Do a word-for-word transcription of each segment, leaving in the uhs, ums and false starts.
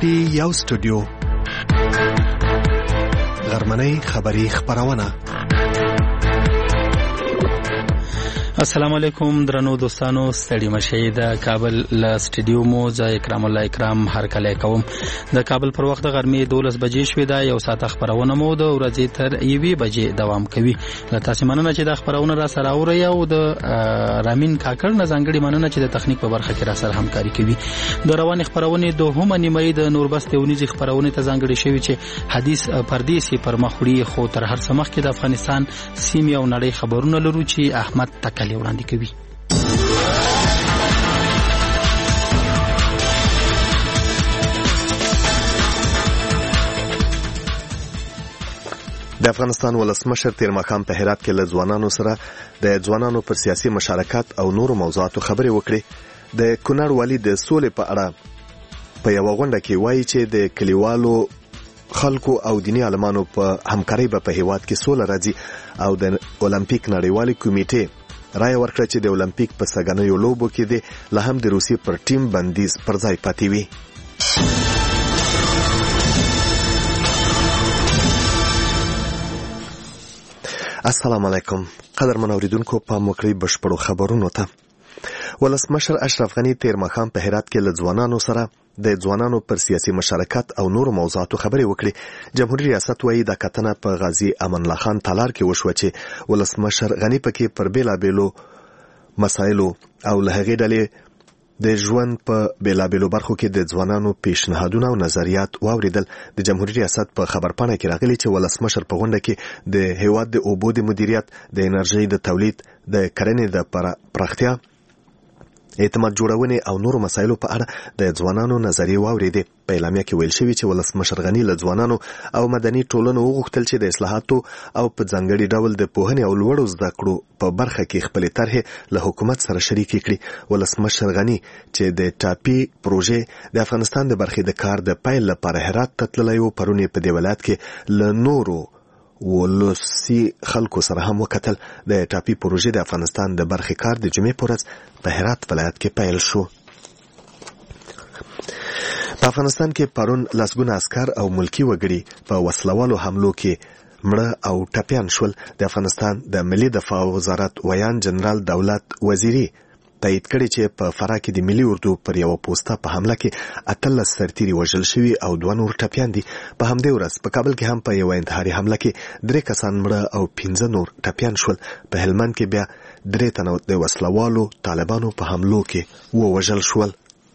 دی یو سټوډیو غرمنۍ خبری خبرونه. السلام علیکم درنو دوستانو، ستړي مشئ. د کابل له سټډیو مو زه اکرام الله اکرام هر کله کوم. د کابل پر وخت د غرمې دولس بجې شوې ده. یو ساعت خبرونه مو د ورځې تر یوې بجې دوام کوي. له تاسو مننه چې د خبرونه را سره اوري او د رامین کاکړ نه ځانګړي مننه چې د تخنیک په برخه کې را سره همکاري کوي. د روان خبرونه دوهمه نیمه د نوربست یونیزي خبرونه ته ځانګړي شوی چې حدیث پردیسي پر مخوړي خو تر هر څه مخکې د افغانستان سیمه او نړۍ خبرونه لرو چې احمد تک وړاندې کوي. د افغانستان ولسمشر تیر ماښام په هرات کې له ځوانانو سره د ځوانانو پر سیاسي مشارکت او نورو موضوعاتو خبرې وکړې. د کونړ والي د سولې په اړه په یو غونډه کې وایي چې د کلیوالو خلکو او دیني عالمانو په همکارۍ به په هیواد کې سوله راځي او د اولمپیک نړیوالې کمیټې رای ورکړه چې د اولمپیک په سګنیو لوبو کې د لهم د روسي پر ټیم بندیز پر ځای پاتې وي. السلام علیکم قدرمن اوریدونکو، په موکړی بشپړو خبرونو ته. ولسمشر اشرف غنی تیر ماښام په هرات کې له ځوانانو سره د ځوانانو پر سیاسي مشارکت او نورو موضوعاتو خبرې وکړې. جمهوریت ریاست وایي د کتنه په غازی امان الله خان تالار کې وشوه چې ولسمشر غنی پکې پر بیلابیلو مسایلو او له هغې ډلې د ژوند په بیلابیلو برخو کې د ځوانانو پیشنهادونه او نظریات واوریدل. د جمهوریت ریاست په خبرپاڼه کې راغلي چې ولسمشر په غونډه کې د هیواد د اوبو د مدیریت، د انرژۍ د تولید، د کرنې د پراختیا، اعتماد جوړونې او نورو مسایلو په اړه د ځوانانو نظریې واوریدې. په اعلامیه کې ویل شوی چې ولسمشر غنی له ځوانانو او مدني ټولنو وغوښتل چې د اصلاحاتو او په ځانګړي ډول د پوهنې او لوړو زده کړو په برخه کې خپلې طرحې له حکومت سره شریکې کړي. ولسمشر غنی چې د ټاپي پروژې د افغانستان د برخې د کار د پیل لپاره هرات ته تللی و، پرون یې په دې ولایت کې له نورو ولسی خلکو سره هم وکتل. د ټاپي پروژې د افغانستان د برخې کار د جمعې په ورځ په هرات ولایت کې پیل شو. په افغانستان کې پرون لسګونه عسکر او ملکی وګړي په وسلوالو حملو کې مړه او ټپیان شول. د افغانستان د ملي دفاع وزارت ویان جنرال دولت وزیری تایید کړي چې په فراه کې د ملي اردو پر یو پوسټه په حمله کې اتلس سرتیري وژل شوي او دوه نور ټپیان دي. په همدې ورځ په کابل کې هم په یو انتحاري حمله کې درې کسان مړه او پنځه نور ټپیان شول. په هلمند کې بیا درې تنه د وسلوالو طالبانو په حملو کې ووژل شول.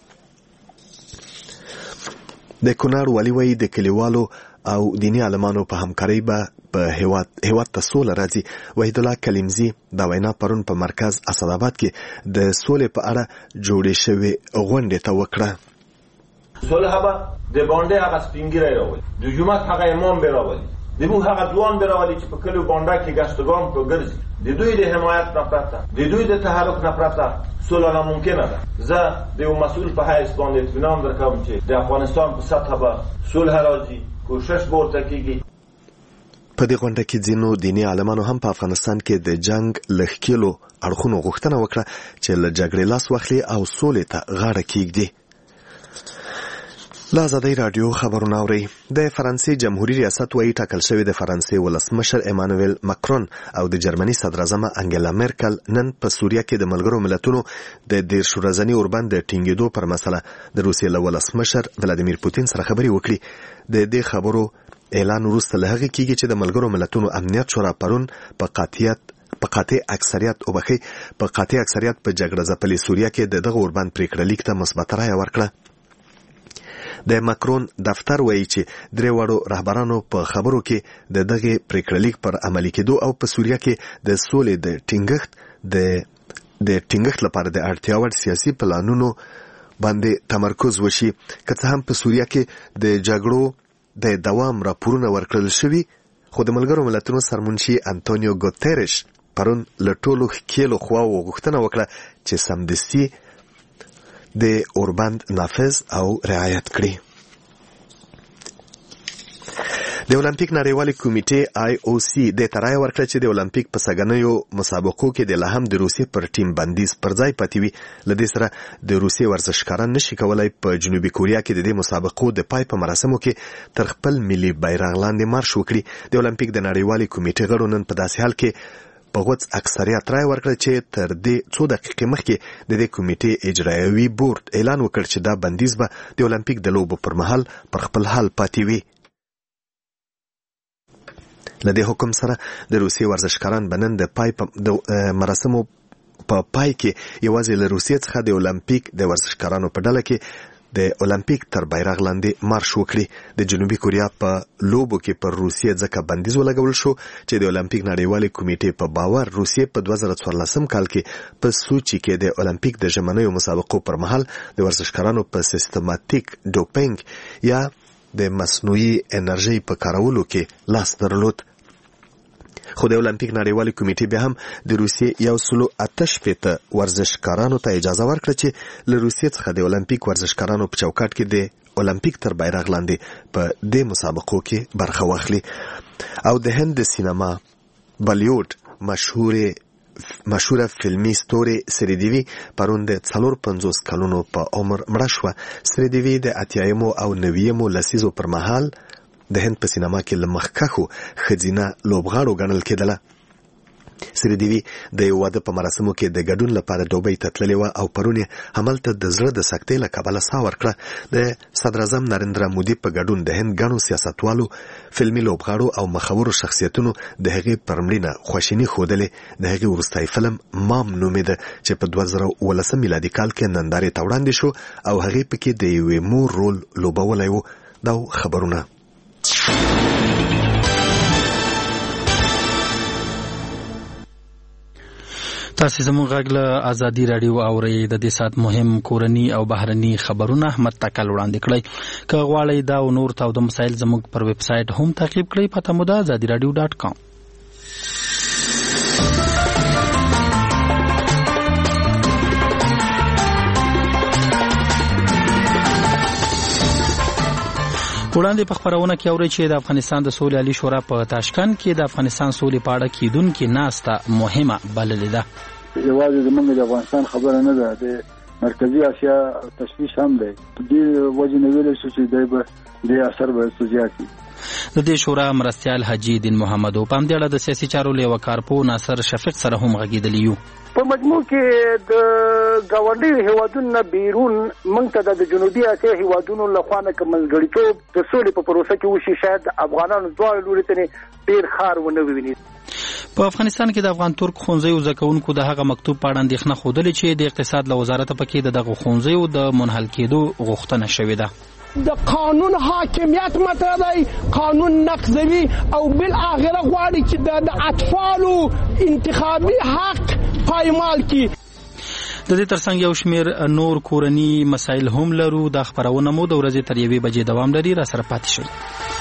د کونړ والي وایي د کلیوالو او دیني عالمانو په همکارۍ به په هیواد هیواد ته سوله راځي. وحید الله کلیمزی دا وینا پرون په مرکز اسداباد کې د سولې په اړه جوړې شوې غونډې ته وکړه. صلح به د باندې هغه سپینګیری راولي، د جومات هغه امام براولي، د بو هغه ځوان براولي چې په کلیو باندې کې ګشتګام په ګرځي. د دوی د حمایت نه پرته، د دوی د تحرک نه پرته سوله ناممکنه ده. زه د یو مسؤل په حیث باندې اطمینان درکوم چې د افغانستان په سطح به صلح راځي، کوشش به ورته کېږي. په دې غونډه کې ځینو دیني عالمانو هم په افغانستان کې د جنگ له ښکېلو اړخونو غوښتنه وکړه چې له جګړې لاس واخلي او سولې ته غاړه کېږدي. له ازادۍ راډیو خبرونه اورئ. د فرانسې جمهوریت ریاست وایي ټاکل شوی د فرانسې ولسمشر امانویل ماکرون او د جرمني صدراعظمه انګلا میرکل نن په سوریه کې د ملګرو ملتونو د دېرش ورځني اوربند د ټینګېدو پر مسله د روسیې له ولسمشر ولادیمیر پوتین سره خبرې وکړي. د دې خبرو اعلان وروسته له هغې کېږي چې د ملګرو ملتونو امنیت شورا پرون په قاطعیت په قاطع اکثریت او بخي په قاطع اکثریت په جګړه ځپلې سوریه کې د دغه اوربند پریکړه لیک ته مثبت رایه ورکړه. د ماکرون دفتر وایي چې درې واړو رهبرانو په خبرو کې د دغه پریکړه لیک پر عملي کېدو او په سوریه کې د سولې د ټینګښت د د ټینګښت لپاره د اړتیا وړ سیاسي پلانونو باندې تمرکز وشي. که څه هم په سوریه کې د جګړو د دوام راپورونه ورکړل شوي، خو د ملګرو ملتونو سرمنشي انټونیو ګوتریش پرون له ټولو ښکېلو خواوو غوښتنه وکړه چې سمدستي د اوربند نافذ او رعایت کړي. د اولمپیک نړیوالې کمیټې آی او سی د ترای ورکړه چې د اولمپیک په سګنیو مسابقو کې د لهم د روسیې پر ټیم بندیز پر ځای پاتې وي. لدې سره د روسیې ورزشکاران نشي کولای په جنوبي کوریا کې د دې مسابقو د پای په مراسمو کې تر خپل ملي بیرغ لاندې مارش وکړي. د اولمپیک د نړیوالې کمیټې غړو نن په داسې حال کې په غوڅ اکثریت رای ورکړه چې تر دې څو دقیقې مخکې د دې کمیټې اجرایوي بورډ اعلان وکړ چې دا بندیز به د اولمپیک د لوبو پر مهال پر خپل حال پاتې وي. لدې حکم سره د روسیې ورزشکاران بنن د پای د مراسمو په پای کې یوازې له روسیې څخه د اولمپیک د ورزشکارانو په ډله کې د اولمپیک تر بیرغ لاندې مارش وکړي. د جنوبي کوریا په لوبو کې پر روسیې ځکه بندیز ولګول شو چې د اولمپیک نړیوالې کمیټې په باور روسیې په دوه زره څوارلسم کال کې په سوچي کې د اولمپیک د ژمنیو مسابقو پر مهال د ورزشکارانو په سیستماتیک ډوپینګ یا د مصنوعي انرژي په کارولو کې لاس درلود. خو د اولمپیک نړیوالې کمیټې بیا هم د روسیې یو سلو اته شپېته ورزشکارانو ته اجازه ورکړه چې له روسیې څخه د اولمپیک ورزشکارانو په چوکاټ کې د اولمپیک تر بیرغ لاندې په دې مسابقو کې برخه واخلي. او د هند د سینما بالیوډ مشهور مشهوره فلمي ستوري سریدیوي پرون د څلور پنځوس کلونو په عمر مړه شوه. سریدیوي د اتیایمو او نویمو لسیزو پر مهال د هند په سینما کې له مخکښو ښځینه لوبغاړو ګڼل کېدله. سریدیوي د یو واده په مراسمو کې د ګډون لپاره دوبۍ ته تللې وه او پرون یې هملته د زړه د سکتې له کبله ساه ورکړه. د صدراعظم نریندرا مودي په ګډون د هند ګڼو سیاستوالو، فلمي لوبغاړو او مخورو شخصیتونو د هغې پر مړینه خواشیني ښودلې. د هغې وروستی فلم مام نومېده چې په دوه زره اوولسم میلادي کال کې نندارې ته وړاندې شو او هغې پکې د یوې مور رول لوبولی و. دا خبرونه تاسو زموږ غږ له ازادي رادیو اورئ. د دې سات مهم کورني او بهرني خبرونه احمد تکل وړاندې کړئ. که غواړئ دا او نور تاوده مسایل زموږ پر ویب سایټ هم تعقیب کړئ. پته مو ده ازادي رادیو ډاټ کام. وړاندې په خبرونه کې اورئ چې د افغانستان د سولې عالی شورا په تاشکند کې د افغانستان سولې په اړه کیدونکې ناسته مهمه بللې ده. یوازې زموږ د افغانستان خبره نه ده، د مرکزي اسیا تشویش هم دی. په دې وجه نه ویلی شو چې دی به دې اثر به څه زیات وي. د دې شورا مرستیال حاجي دین محمد او په همدې اړه د سیاسي چارو له یوه کارپوه ناصر شفیق سره هم غږېدلي یو. په مجموع کې د ګاونډي هیوادونو نه بیرون موږ ته د جنوبي اسیا هیوادونو لخوا نه کوم منځګړیتوب د سولې په پروسه کې وشي، شاید افغانانو دواړو لوري ته ډېر خار ونه وویني. په افغانستان کې د افغان ترک ښوونځیو زده کوونکو د هغه مکتوب په اړه اندېښنه ښودلې چې د اقتصاد له وزارت پکې د دغه ښوونځیو د منحل کېدو غوښتنه شوې ده. د قانون حاکمیت مطرح دی، قانون نقضوي او بالاخره غواړي چې د اطفالو انتخابي حق پایمال کی. د دې ترڅنګ یو شمیر نور کورني مسایل هم لرو. د خبرونه مو د ورځې تر یوې بجې دوام لري. را سره پاتې شئ.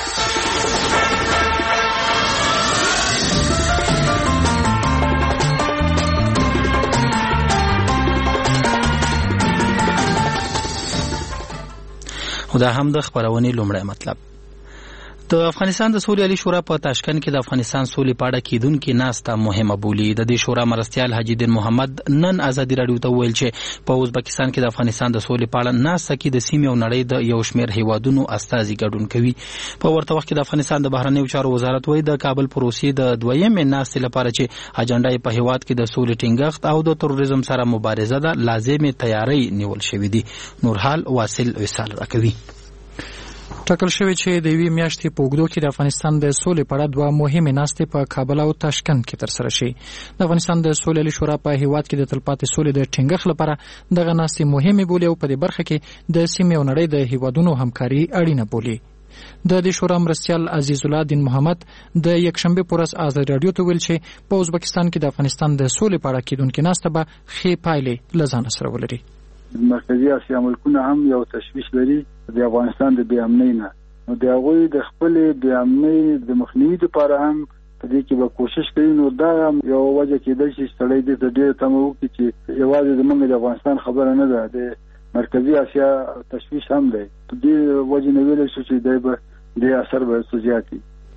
او دا هم د خبرونې لومړی مطلب. د افغانستان د سولې عالی شورا په تاشکند کې د افغانستان سولې په اړه کیدونکې ناسته مهمه بولي. د دې شورا مرستیال حاجي دین محمد نن ازادي رادیو ته وویل چې په ازبکستان کې د افغانستان د سولې په اړه ناسته کې د سیمې او نړۍ د یو شمېر هیوادونو استازي ګډون کوي. په ورته وخت کې د افغانستان د بهرنیو چارو وزارت وایي د کابل پروسې د دویمې ناستې لپاره چې اجنډا یې په هیواد کې د سولې ټینګښت او د تروریزم سره مبارزه ده لازمې تیاری نیول شوې دي. نورحال واصل وصال راکوي. ټاکل شوی چې د یوې میاشتې په اوږدو کې د افغانستان د سولې په اړه دوه مهمې ناستې په کابل او تاشکند کې ترسره شي. د افغانستان د سولې عالی شورا په هیواد کې د تلپاتې سولې د ټینګښت لپاره دغه ناستې مهمې بولي او په دې برخه کې د سیمې او نړۍ د هیوادونو همکاري اړینه بولي. د دې شورا مرستیال عزیز الله دین محمد د یکشنبه پر ورځ ازادي رادیو ته ویل چې په ازبکستان کې د افغانستان د سولې په اړه کیدونکې ناسته به ښې پایلې له ځانه سره ولري. مرکزي اسیا ملکونه هم یو تشویش لري د افغانستان د بې امنۍ نه، نو د هغوی د خپلې بې امنۍ د مخنیوي لپاره هم په دې کې به کوشش کوي. نو دا یو وجه کېدای شي سړی دې ته ډېره تمه وکړي چې یوازې زموږ د افغانستان خبره نه ده، د مرکزي اسیا تشویش هم دی. په دې وجه نه ویلی شو چې دی به دې اثر به څه زیات وي.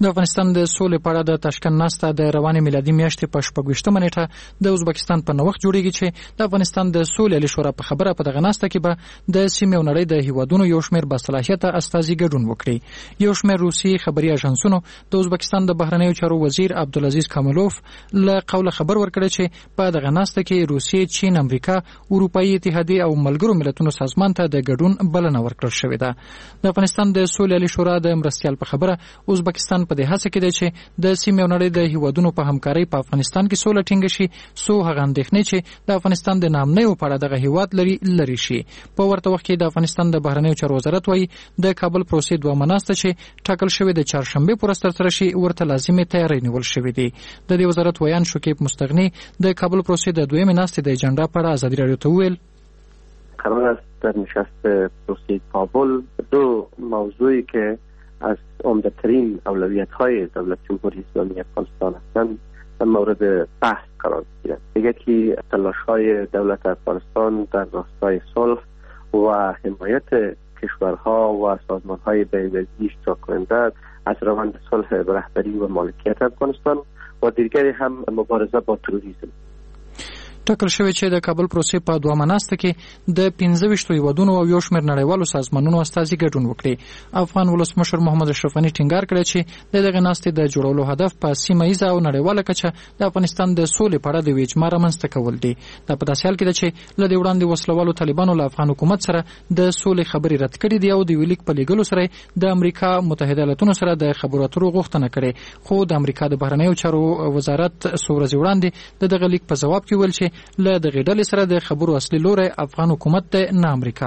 د افغانستان د سولې په اړه د تاشکند ناسته د روانې میلادي میاشتې په شپږویشتمه نیټه د ازبکستان په نوښت جوړیږي چې د افغانستان د سولې عالي شورا په خبره په دغه ناسته کې به د سیمې او نړۍ د هیوادونو یو شمېر باصلاحیته استازي ګډون وکړي. یو شمېر روسي خبري اژانسونو د ازبکستان د بهرنیو چارو وزیر عبدالعزیز کاملوف له قوله خبر ورکړی چې په دغه ناسته کې روسیې، چین، امریکا، اروپایي اتحادیه او ملګرو ملتونو سازمان ته د ګډون بلنه ورکړل شوې ده. د افغانستان د سولې عالي شورا د مرستیال په خبره ازبکستان په دې هڅه کې دی چې د سیمې او نړۍ د هیوادونو په همکارۍ په افغانستان کې سوله ټینګه شي، څو هغه اندېښنې چې د افغانستان د نامنیو په اړه دغه هیواد لري لري شي. په ورته وخت کې د افغانستان د بهرنیو چارو وزارت وايي د کابل پروسې دوه مناسته چې ټاکل شوې د چهارشنبه پر ورځ ترسره شي ورته لازمي تیاری نیول شوې دي. د دې وزارت ویان شکیب مستغنی د کابل پروسې د دویمې ناستې د اجنډا په اړه ازادي رادیو ته وویل قرار است در نشست پروسه کابل دو موضوعی که از عمده‌ترین اولویت‌های دولت جمهوری اسلامی افغانستان هستند در مورد بحث قرار گیرد. یکی تلاش‌های دولت افغانستان در راستای صلح و حمایت کشورها و سازمان‌های بین‌المللی اشتراک کننده از روند صلح به رهبری و مالکیت افغانستان و دیگری هم مبارزه با تروریسم. ټاکل شوی چې د کابل پروسې په دوه مناسته کې د پنځه ویشتو هیوادونو او یو شمېر نړیوالو سازمانونو استازي ګډون وکړي. افغان ولسمشر محمد اشرف غني ټینګار کړی چې د دغه ناستې د جوړولو هدف په سیمه ییزه او نړیواله کچه د افغانستان د سولې په اړه د یوې اجماع رامنځته کول دي. دا په داسې حال کې ده چې له دې وړاندې وسلوالو طالبانو له افغان حکومت سره د سولې خبرې رد کړې دي او د یوه لیک په لیږلو سره د امریکا متحده ایالاتونو سره د خبرو اترو غوښتنه کړې. خو د امریکا د بهرنیو چارو وزارت څو ورځې وړاندې د دغه لیک په ځواب کې ویل چې له دغه ډلې سره د خبرو اصلي لوری افغان حکومت دی نه امریکا.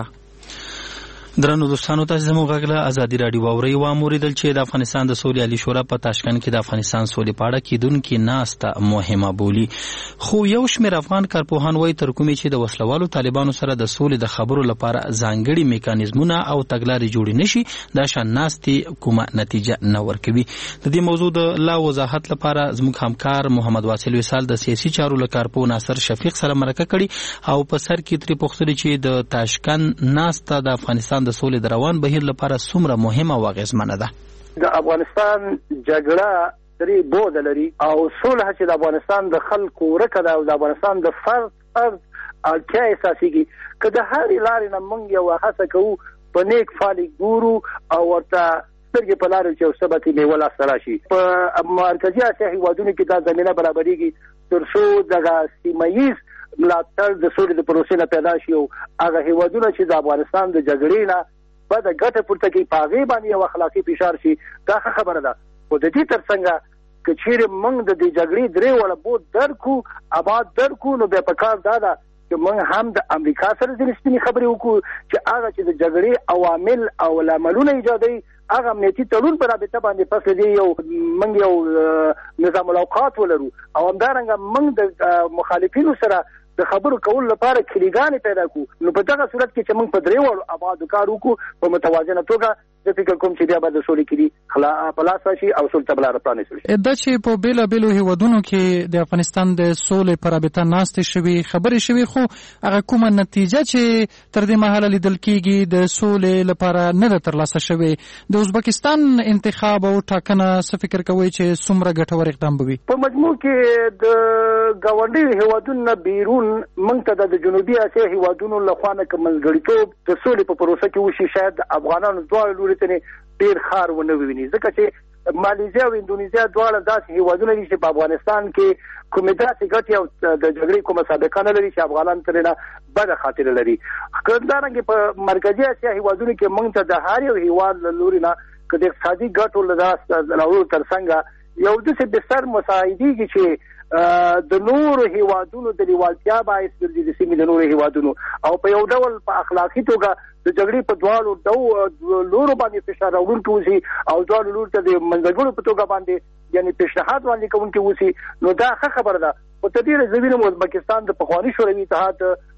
درنو دوستانو تاسو زموږ غږ له ازادي راډیو واورئ و موریدل چې د افغانستان د سولې عالي شورا په تاشکند کې د افغانستان سولې په اړه کېدونکې ناسته مهمه بولي. خو یو شمېر افغان کارپوهان وایي تر کومې چې د وسلوالو طالبانو سره د سولې د خبرو لپاره ځانګړي میکانیزمونه او تګلارې جوړې نشي دا شان ناستې کومه نتیجه نه ورکوي. د دې موضوع د لا وضاحت لپاره زموږ همکار محمد واصل وصال د سیاسي چارو له کارپوه ناصر شفیق سره مرکه کړي او په سر کې ترې پوښتنې چې د تاشکند ناسته د افغانستان د سولې د روان بهیر لپاره څومره مهمه او اغېزمنه ده. د افغانستان جګړه درې بعد لري او صلح چې د افغانستان د خلکو ورکه ده او د افغانستان د فرد فرد اړتیا اساسيږي که د هرې لارې نه موږ یو هڅه کوو په نیک فعالي ګورو او ورته سترګې په لارې چې ثبت میوه لاسته راشي. په مرکزي اسیا هیوادونو کې دا زمینه برابرېږي تر څو دغه سیمه ییز ملاتړ د سولې د پروسې نه پیدا شي او هغه هیوادونه چې د افغانستان د جګړې نه په د ګټه پورته کې په هغې باندې یو اخلاقي فشار شي دا ښه خبره ده. خو د دې تر څنګ که چیرې موږ د دې جګړې درې واړه بود درکو آباد درکو نو بیا پکار دا ده چې موږ هم د امریکا سره ځینې سپینې خبرې وکړو چې هغه چې د جګړې عوامل او لاملونه ایجادوي هغه امنیتي تړون په رابطه باندې پس دې یو موږ یو نظام الاوقات ولرو او همدارنګه موږ د مخالفینو سره د خبرو کول لپاره کلیګانې پیدا کو نو په دغه صورت کې چې موږ په درې وړو آبادو کار وکړو په متوازنه توګه د فکر کوم چې بیا به د سولې کلی خلا پلاس راشي او سولې ته بلاره پرانیستل شي. دا چې په بېلابېلو هیوادونو کې د افغانستان د سولې په رابطه ناستې شوي خبرې شوي خو هغه کومه نتیجه چې تر دې مهاله لیدل کېږي د سولې لپاره نه ده ترلاسه شوې. د ازبکستان انتخاب او ټاکنه څه فکر کوئ چې څومره ګټور اقدام به وي؟ په مجموع کې د ګاونډیو هیوادونو نه بیرون موږ ته د جنوبي اسیا هیوادونو لخوا نه که منځګړیتوب د سولې په پروسه کې وشي شاید افغانانو دواړو لوري ته ډېر خار ونه وویني ځکه چې مالیزیا او اندونیزیا دواړه داسې هیوادونه دي چې په افغانستان کې کومې داسې ګټې او د جګړې کومه سابقه نه لري چې افغانان ترې نه بده خاطره لري. همدارنګه په مرکزي اسیا هیوادونو کې موږ ته د هر یو هیواد له لوري نه که د اقتصادي ګټو له لاسه راوړلو تر څنګ یو داسې بستر مساعدېږي چې د نورو هیوادونو د لیوالتیا باعث ګرځي د سیمې د نورو هیوادونو او په یو ډول په اخلاقي توګه د جګړې په دواړو لورو باندې فشار راوړونکي اوسي او دواړو لورو ته د منځګړو په توګه باندې یعنې پیشنهاد وړاندې کوونکي اوسي نو دا ښه خبره ده. خو تر ډېره زه وینم ازبکستان د پخواني شوروي اتحاد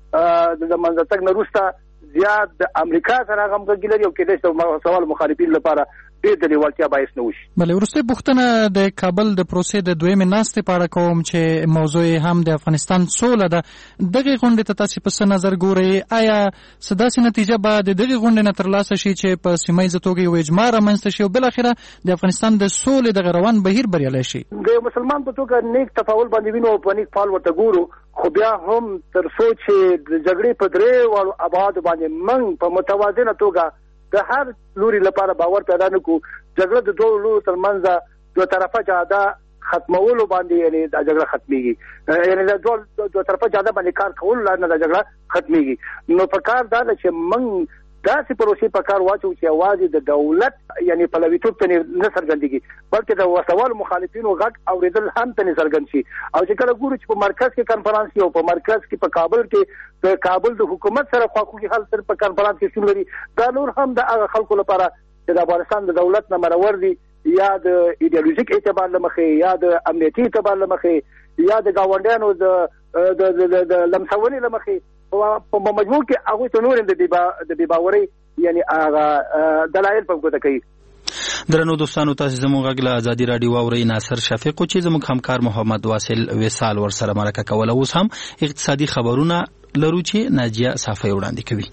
د منځه تګ نه وروسته زیات د امریکا سره همغږي لري او کېدای شي د سوال مخالفینو لپاره ډېر د لیوالتیا باعث نه وشي. بلې وروستۍ پوښتنه د کابل د پروسې د دویمې ناستې په اړه کوم چې موضوع هم د افغانستان سوله ده. دغې غونډې ته تاسې په څه نظر ګورئ؟ آیا څه داسې نتیجه به د دغې غونډې نه ترلاسه شي چې په سیمه ییزه توګه یو اجماع رامنځته شي او بالاخره د افغانستان د سولې دغه روان بهیر بریالی شي؟ د مسلمان په توګه نیک تفاول باندې وینو او په نیک فعال ورته ګورو، خو بیا هم تر څو چې د جګړې په درې واړو ابعادو باندې موږ په متوازنه توګه د هر لوري لپاره باور پیدا نه کړو، جګړه د دوه لورو ترمنځ دوه طرفه جاده ختمولو باندې یعنی دا جګړه ختميږي، یعنی دا دوه دوه طرفه جاده باندې کار کول لا نه دا جګړه ختميږي. نو په کار دا چې موږ داسې پروسې په کار واچو چې اواز د دولت یعنی پلویتوب ته نه څرګندېږي، بلکې د وسوال مخالفینو غږ اوریدل هم ته نه څرګند شي. او چې کله ګورو چې په مرکز کې کانفرنس کې او په مرکز کې په کابل کې د کابل د حکومت سره خواخوږي حل سره په کانفرنس کې شتون لري، دا نور هم د هغه خلکو لپاره چې د افغانستان د دولت نه مرور دي، یا د ایډیالوژیک اعتبار لمخې، یا د امنیتي اعتبار لمخې، یا د گاونډیانو د د د لمسونې لمخې، په مجموع کې هغه ته نور د بې باورۍ یعنی هغه دلایل په ګوته کوي. درنو دوستانو، تاسو زموږ غږ له ازادي راډیو واورئ. ناصر شفیق چې زموږ همکار محمد واصل وصال ورسره مرکه کوله. اوس هم اقتصادي خبرونه لرو چې ناجیه صافی وړاندې کوي.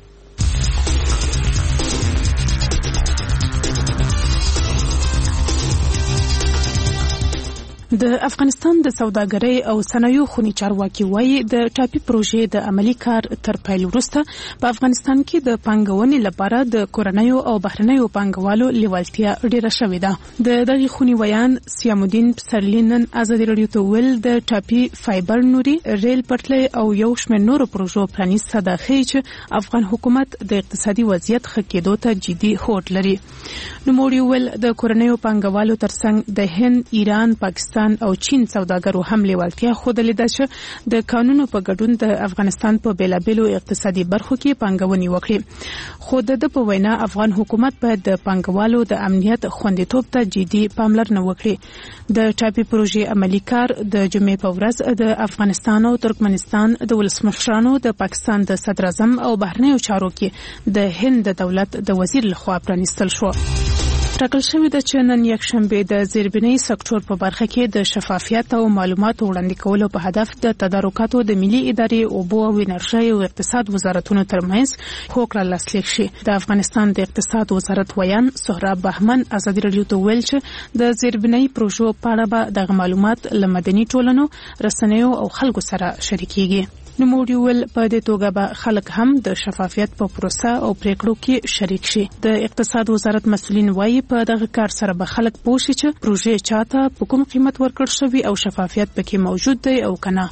د افغانستان د سوداګرۍ او صنایعو خونی چارواکي وایي د ټاپي پروژې د عملی کار تر پیل وروسته په افغانستان کې د پانګونې لپاره د کورنیو او بهرنیو پانګوالو لیوالتیا ډیره شوې ده. د دغه خونی ویان سیام الدین پسرلی نن ازادي راډیو ته ویل د ټاپي فایبر نوري ریل پټلۍ او یو شمېر نورو پروژو پرانیسته ده چې افغان حکومت د اقتصادي وضعیت ښه کېدو ته جدي هوډ لري. نوموړي ویل د کورنیو پانګوالو ترڅنګ د هند، ایران، پاکستان او چین سوداګرو هم لیوالتیا ښودلې ده چې د قانونو په ګډون د افغانستان په بیلابیلو اقتصادي برخو کې پانګونې وکړي. خو د په وینا افغان حکومت باید د پانګوالو د امنیت خوندیتوب ته جدي پاملرنه وکړي. د ټاپي پروژې عملی کار د جمعې په ورځ د افغانستان او ترکمنستان د ولسمشرانو، د پاکستان د صدر اعظم او بهرنیو چارو کې د هند د دولت د وزیر لخوا پرانیستل شو. ټاکل شوې ده چې نن یکشنبه د زیربنای سکتور په برخه کې د شفافیت او معلوماتو وړاندې کولو په هدف د تدارکاتو د ملي ادارې اوبو او انرژۍ او اقتصاد وزارتونو ترمنځ هوکړه لاسلیک شي. د افغانستان د اقتصاد وزارت ویان سهراب بهمن ازادي راډیو ته ویل چې د زیربنای پروژو په اړه به د معلومات له مدني ټولنو، رسنیو او خلکو سره شریکيږي. نوموړي ویل په دې توګه به خلک هم د شفافیت په پروسه او پریکړو کې شریک شي. د اقتصاد وزارت مسؤلین وایي په دغه کار سره به خلک پوه شي چې پروژې چاته په کوم قیمت ورکړل شوی او شفافیت پکې موجود دی او کنه.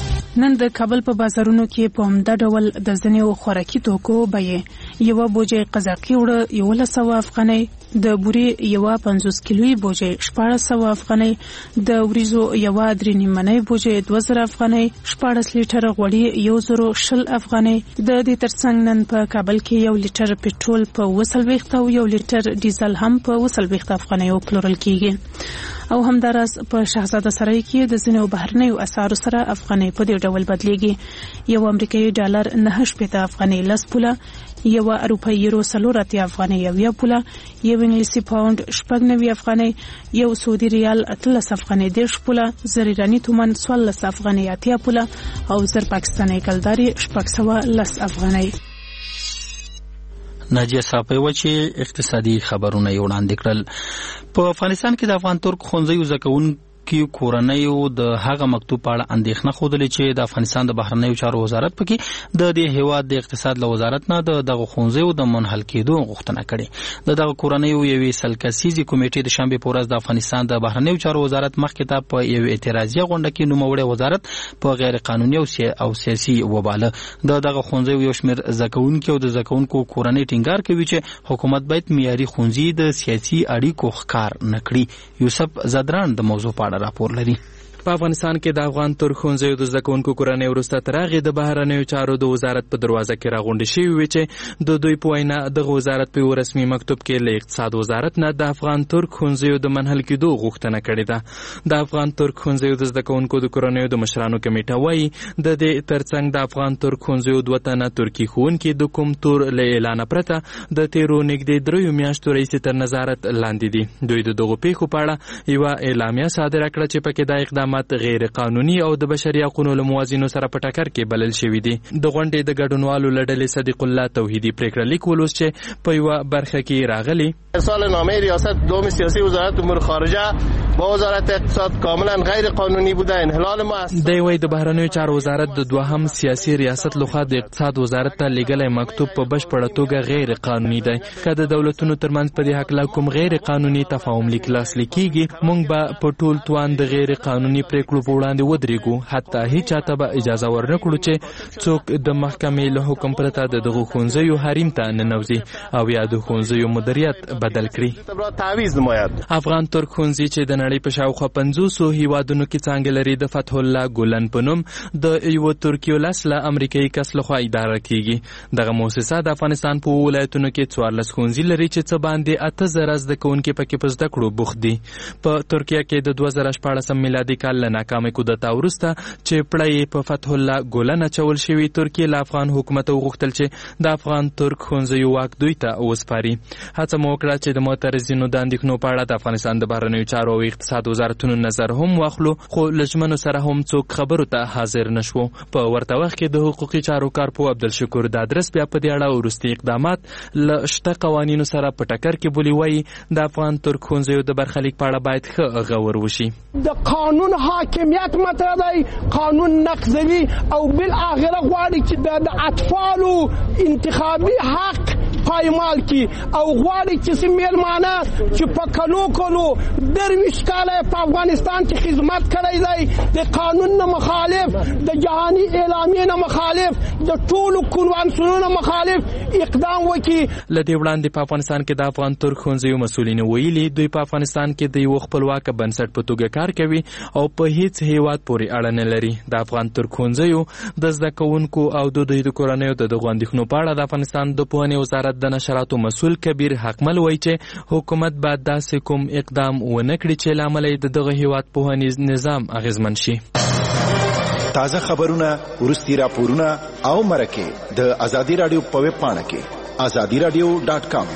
نن د کابل په بازارونو کې په همدا ډول د ځینو خوراکي توکو بیې یو بوجۍ قزاقي وړه یولس سوه افغانۍ، د بورې یو پنځوس کیلوي بوجۍ شپاړس سوه افغانۍ، د وریځو یو درې نیمنۍ بوجۍ دوه زره افغانۍ، شپاړس لیټر غوړي یو زره شل افغانۍ. د دې ترڅنګ نن په کابل کې یو لیټر پټرول په اووه څلوېښت او یو لیټر ډیزل هم په اووه څلوېښت افغانیو پلورل کیږي. او همداراز په شهزاده سرای کې د ځینو بهرنیو اسعارو سره افغانۍ په دې ډول بدلیږي. یو امریکایي ډالر نهه شپېته افغانۍ لس پوله، یو اروپایي یورو څلور اتیا افغانۍ یو پوله، یو انګلیسي پاوند شپږ نوي افغانۍ، یو سعودي ریال اتلس افغانۍ دېرش پوله، زر ایراني تومان څوارلس افغانۍ اتیا پوله او زر پاکستاني کلداري شپږ سوه لس افغانۍ. ناجیه صافی و چې اقتصادي خبرونه یې وړاندې کړل. په افغانستان کې د افغان ترک ښوونځیو زده کوونکو کورنیو د هغه مکتوب په اړه اندېښنه ښودلې چې د افغانستان د بهرنیو چارو وزارت پکې د دې هیواد د اقتصاد له وزارت نه د دغه ښوونځیو د منحل کېدو غوښتنه کړې. د دغه کورنیو یوې سل کسیزې کمیټې د شنبې په ورځ د افغانستان د بهرنیو چارو وزارت مخکې ته په یو اعتراضیه غونډه کې نوموړی وزارت په غیر قانوني او سیاسي وباله. د دغه ښوونځیو یو شمېر زده کوونکي او د زده کوونکو کورنۍ ټینګار کوي چې حکومت باید معیاري ښوونځي د سیاسي اړیکو ښکار نه کړي. یوسف زدران د موضوع په اړه راپور لري. په په افغانستان کې د افغان ترک ښوونځیو د زده کوونکو کورنۍ وروسته تر هغې د بهرنیو چارو د وزارت په دروازه کې راغونډې شوې وې چې د دوی په وینا دغه وزارت په یو رسمي مکتوب کې له اقتصاد وزارت نه د افغان ترک ښوونځیو د منحل کېدو غوښتنه کړې ده. د افغان ترک ښوونځیو د زده کوونکو د کورنیو د مشرانو کمیټه وایي د دې ترڅنګ د افغان ترک ښوونځیو دوه تنه ترکي ښوونکي د کوم تور له اعلانه پرته د تېرو نږدې دریو میاشتو راهیسې تر نظارت لاندې دي. دوی د دغو پیښو په اړه یوه اعلامیه صادره کړه چې پکې دا اقدامات غیر قانوني او د بشري حقوقو له موازینو سره په ټکر کې بلل شوي دي. د غونډې د ګډونوالو له ډلې صدیق الله توحیدي پرېکړه لیک ولوست چې په یوه برخه کې راغلي ارسال نامه ریاست دوم سیاسی وزارت امور خارجه با وزارت اقتصاد کاملا غیر قانونی بوده. انحلال ما است. دی وایي د بهرنیو چارو وزارت د دوهم سیاسي ریاست لخوا د اقتصاد وزارت ته لیږلی مکتوب په بشپړه توګه غیر قانوني دی. که د دولتونو ترمنځ په دې هکله کوم غیر قانوني تفاهم لیک لاسلیک کیږي موږ به په ټول توان د غیر قانوني پریکړو په وړاندې ودرېږو. حتی هیڅ چاته به اجازه ورنکړو چې څوک د محکمې له حکم پرته د دغو ښوونځیو حریم ته ننوځي او یا د ښوونځیو مدیریت بدل کړي. افغان ترک ښوونځي چې د نړۍ په شاوخوا پنځوسو هیوادونو کې څانګې لري د فتح الله ګولن په نوم د یوه ترکي ولس له امریکایي کس لخوا اداره کیږي. دغه مؤسسه د افغانستان په ولایتونو کې څوارلس ښوونځي لري چې څه باندې اته زره زده کوونکي پکې په زده کړو بوخت دي. په ترکیه کې د دوه زره شپاړسم میلادي کال له ناکامې کودتا وروسته چې پړی په فتح الله ګولن اچول شوي ترکیه له افغان حکومت وغوښتل چې د افغان ترک ښوونځیو واک دوی ته وسپاري. هڅه مو وکړه چې د معترضینو د اندېښنو په اړه د افغانستان د بهرنیو چارو او اقتصاد وزارتونو نظر هم واخلو خو له ژمنو سره هم څوک خبرو ته حاضر نه شو. په ورته وخت کې د حقوقي چارو کارپوه عبدالشکور دادرس بیا په دې اړه وروستي اقدامات له شته قوانینو سره په ټکر کې بولي. وایي د افغان ترک ښوونځیو د برخلیک په اړه باید ښه غور وشي. د قانون حاکمیت مطرح دی، قانون نقضوي او بالاخره غواړي چې د اطفالو انتخابي حق پایمال کی او غواړي چې میلمانه چې په کلو کلو درویشت کاله په افغانستان کې خدمت کړی دی د قانون نه مخالف، د جهاني اعلامیې نه مخالف، د ټولو کنوانسیونونو مخالف اقدام وکړي. له دې وړاندې په افغانستان کې د افغان ترک ښوونځیو مسؤلینو ویلي دوی په افغانستان کې د یو خپلواکه بنسټ په توګه کار کوي او په هیڅ هیواد پورې اړه نه لري. د افغان ترک ښوونځیو د زده کوونکو او د دوی د کورنیو د دغو اندېښنو په اړه د افغانستان د پوهنې وزارت د نشراتو مسؤل کبیر حقمل وایي چې حکومت باید داسې کوم اقدام ونه کړي چې له امله یې د دغه هیواد پوهنیز نظام اغېزمن شي. تازه خبرونه، وروستي راپورونه او مرکې د ازادي راډیو په ویب پاڼه کې ازادي راډیو ډاټ کام.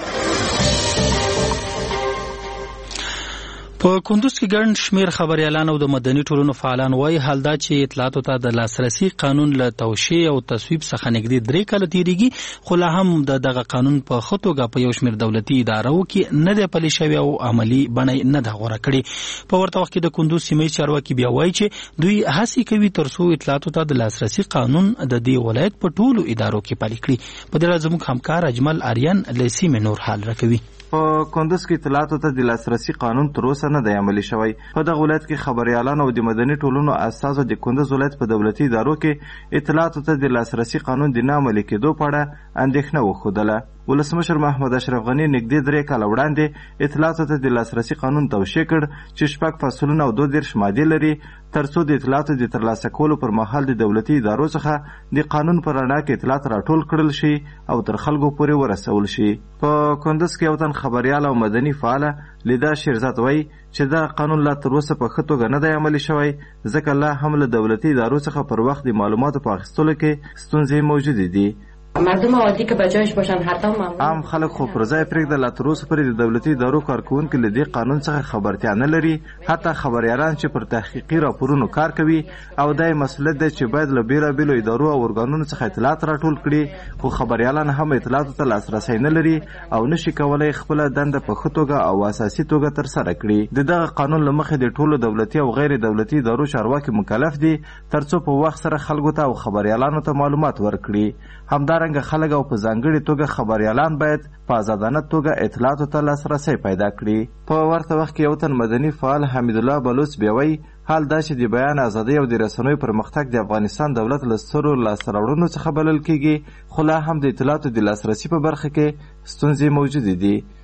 په کندوز کې ګڼ شمیر خبريالان او د مدني ټولنو فعالان وایي حال دا چې اطلاعاتو ته د لاسرسي قانون له توشیح او تصویب څخه نږدې درې کاله تیریږي خو لا هم د دغه قانون په ښه توګه په یو شمیر دولتي ادارو کې نه دی پلی شوی او عملي بڼه نه ده غوره کړې. په ورته وخت کې د کندوز سیمې چارواکي بیا وایي چې دوی هڅې کوي تر څو اطلاعاتو ته د لاسرسي قانون د دې ولایت په ټولو ادارو کې پلی کړي. په دې اړه زموږ همکار اجمل آریان له سیمې نور حال راکوي. په کندوز کې اطلاعاتو ته د لاسرسي قانون تر اوسه نه دی عملي شوی. په دغه ولایت کې خبريالان او د مدني ټولنو اساسو د کندوز ولایت په دولتي ادارو کې اطلاعاتو ته د لاسرسي قانون د نه عملي کېدو په اړه اندېښنه وښودله. ولسمشر محمد اشرف غني نږدې درې کاله وړاندې اطلاعاتو ته د لاسرسي قانون توشیح کړ چې شپږ فصلونه او دوه دېرش مادې لري تر څو د اطلاعاتو د ترلاسه کولو پر مهال د دولتي ادارو څخه د قانون په رڼا کې اطلاعات راټول کړل شي او تر خلکو پورې ورسول شي. په کندوز کې یو تن خبريال او مدني فعاله لیدا شیرزاد وایي چې دا قانون لا تر اوسه په ښه توګه نه دی عملي شوی ځکه لا هم له دولتي ادارو څخه پر وخت د معلوماتو په اخیستلو کې ستونزې موجودې دي. مردم عادی که بجایش باشن حتی ممنون. عام خلک خو پر ځای پرېږده لا تر اوسه پورې د دولتي ادارو کارکوونکي له دې قانون څخه خبرتیا نه لري. حتی خبریالان چې پر تحقیقي راپورونو کار کوي او دا یې مسؤلیت دی چې باید له بېلابېلو ادارو او ارګانونو څخه اطلاعات راټول کړي خو خبریالان هم اطلاعاتو ته لاسرسی نه لري او نشي کولی خپله دنده په ښه توګه او اساسي توګه ترسره کړي. د دغه قانون له مخې د ټولو دولتي او غیر دولتي ادارو چارواکي مکلف دي تر څو په وخت سره خلکو ته او خبریالانو ته معلومات ورکړي. همدارنګه خلک او په ځانګړې توګه خبریالان باید په آزادانه توګه اطلاعاتو ته لاسرسی پیدا کړي. په ورته وخت کې یو تن مدني فعال حمید الله بلوچ بیا وایي حال دا چې د بیان ازادۍ او د رسنیو پرمختګ د افغانستان دولت له سترو لاسته راوړنو څخه بلل کېږي خو لا هم د اطلاعاتو د لاسرسي په برخه کې ستونزې موجودې دي.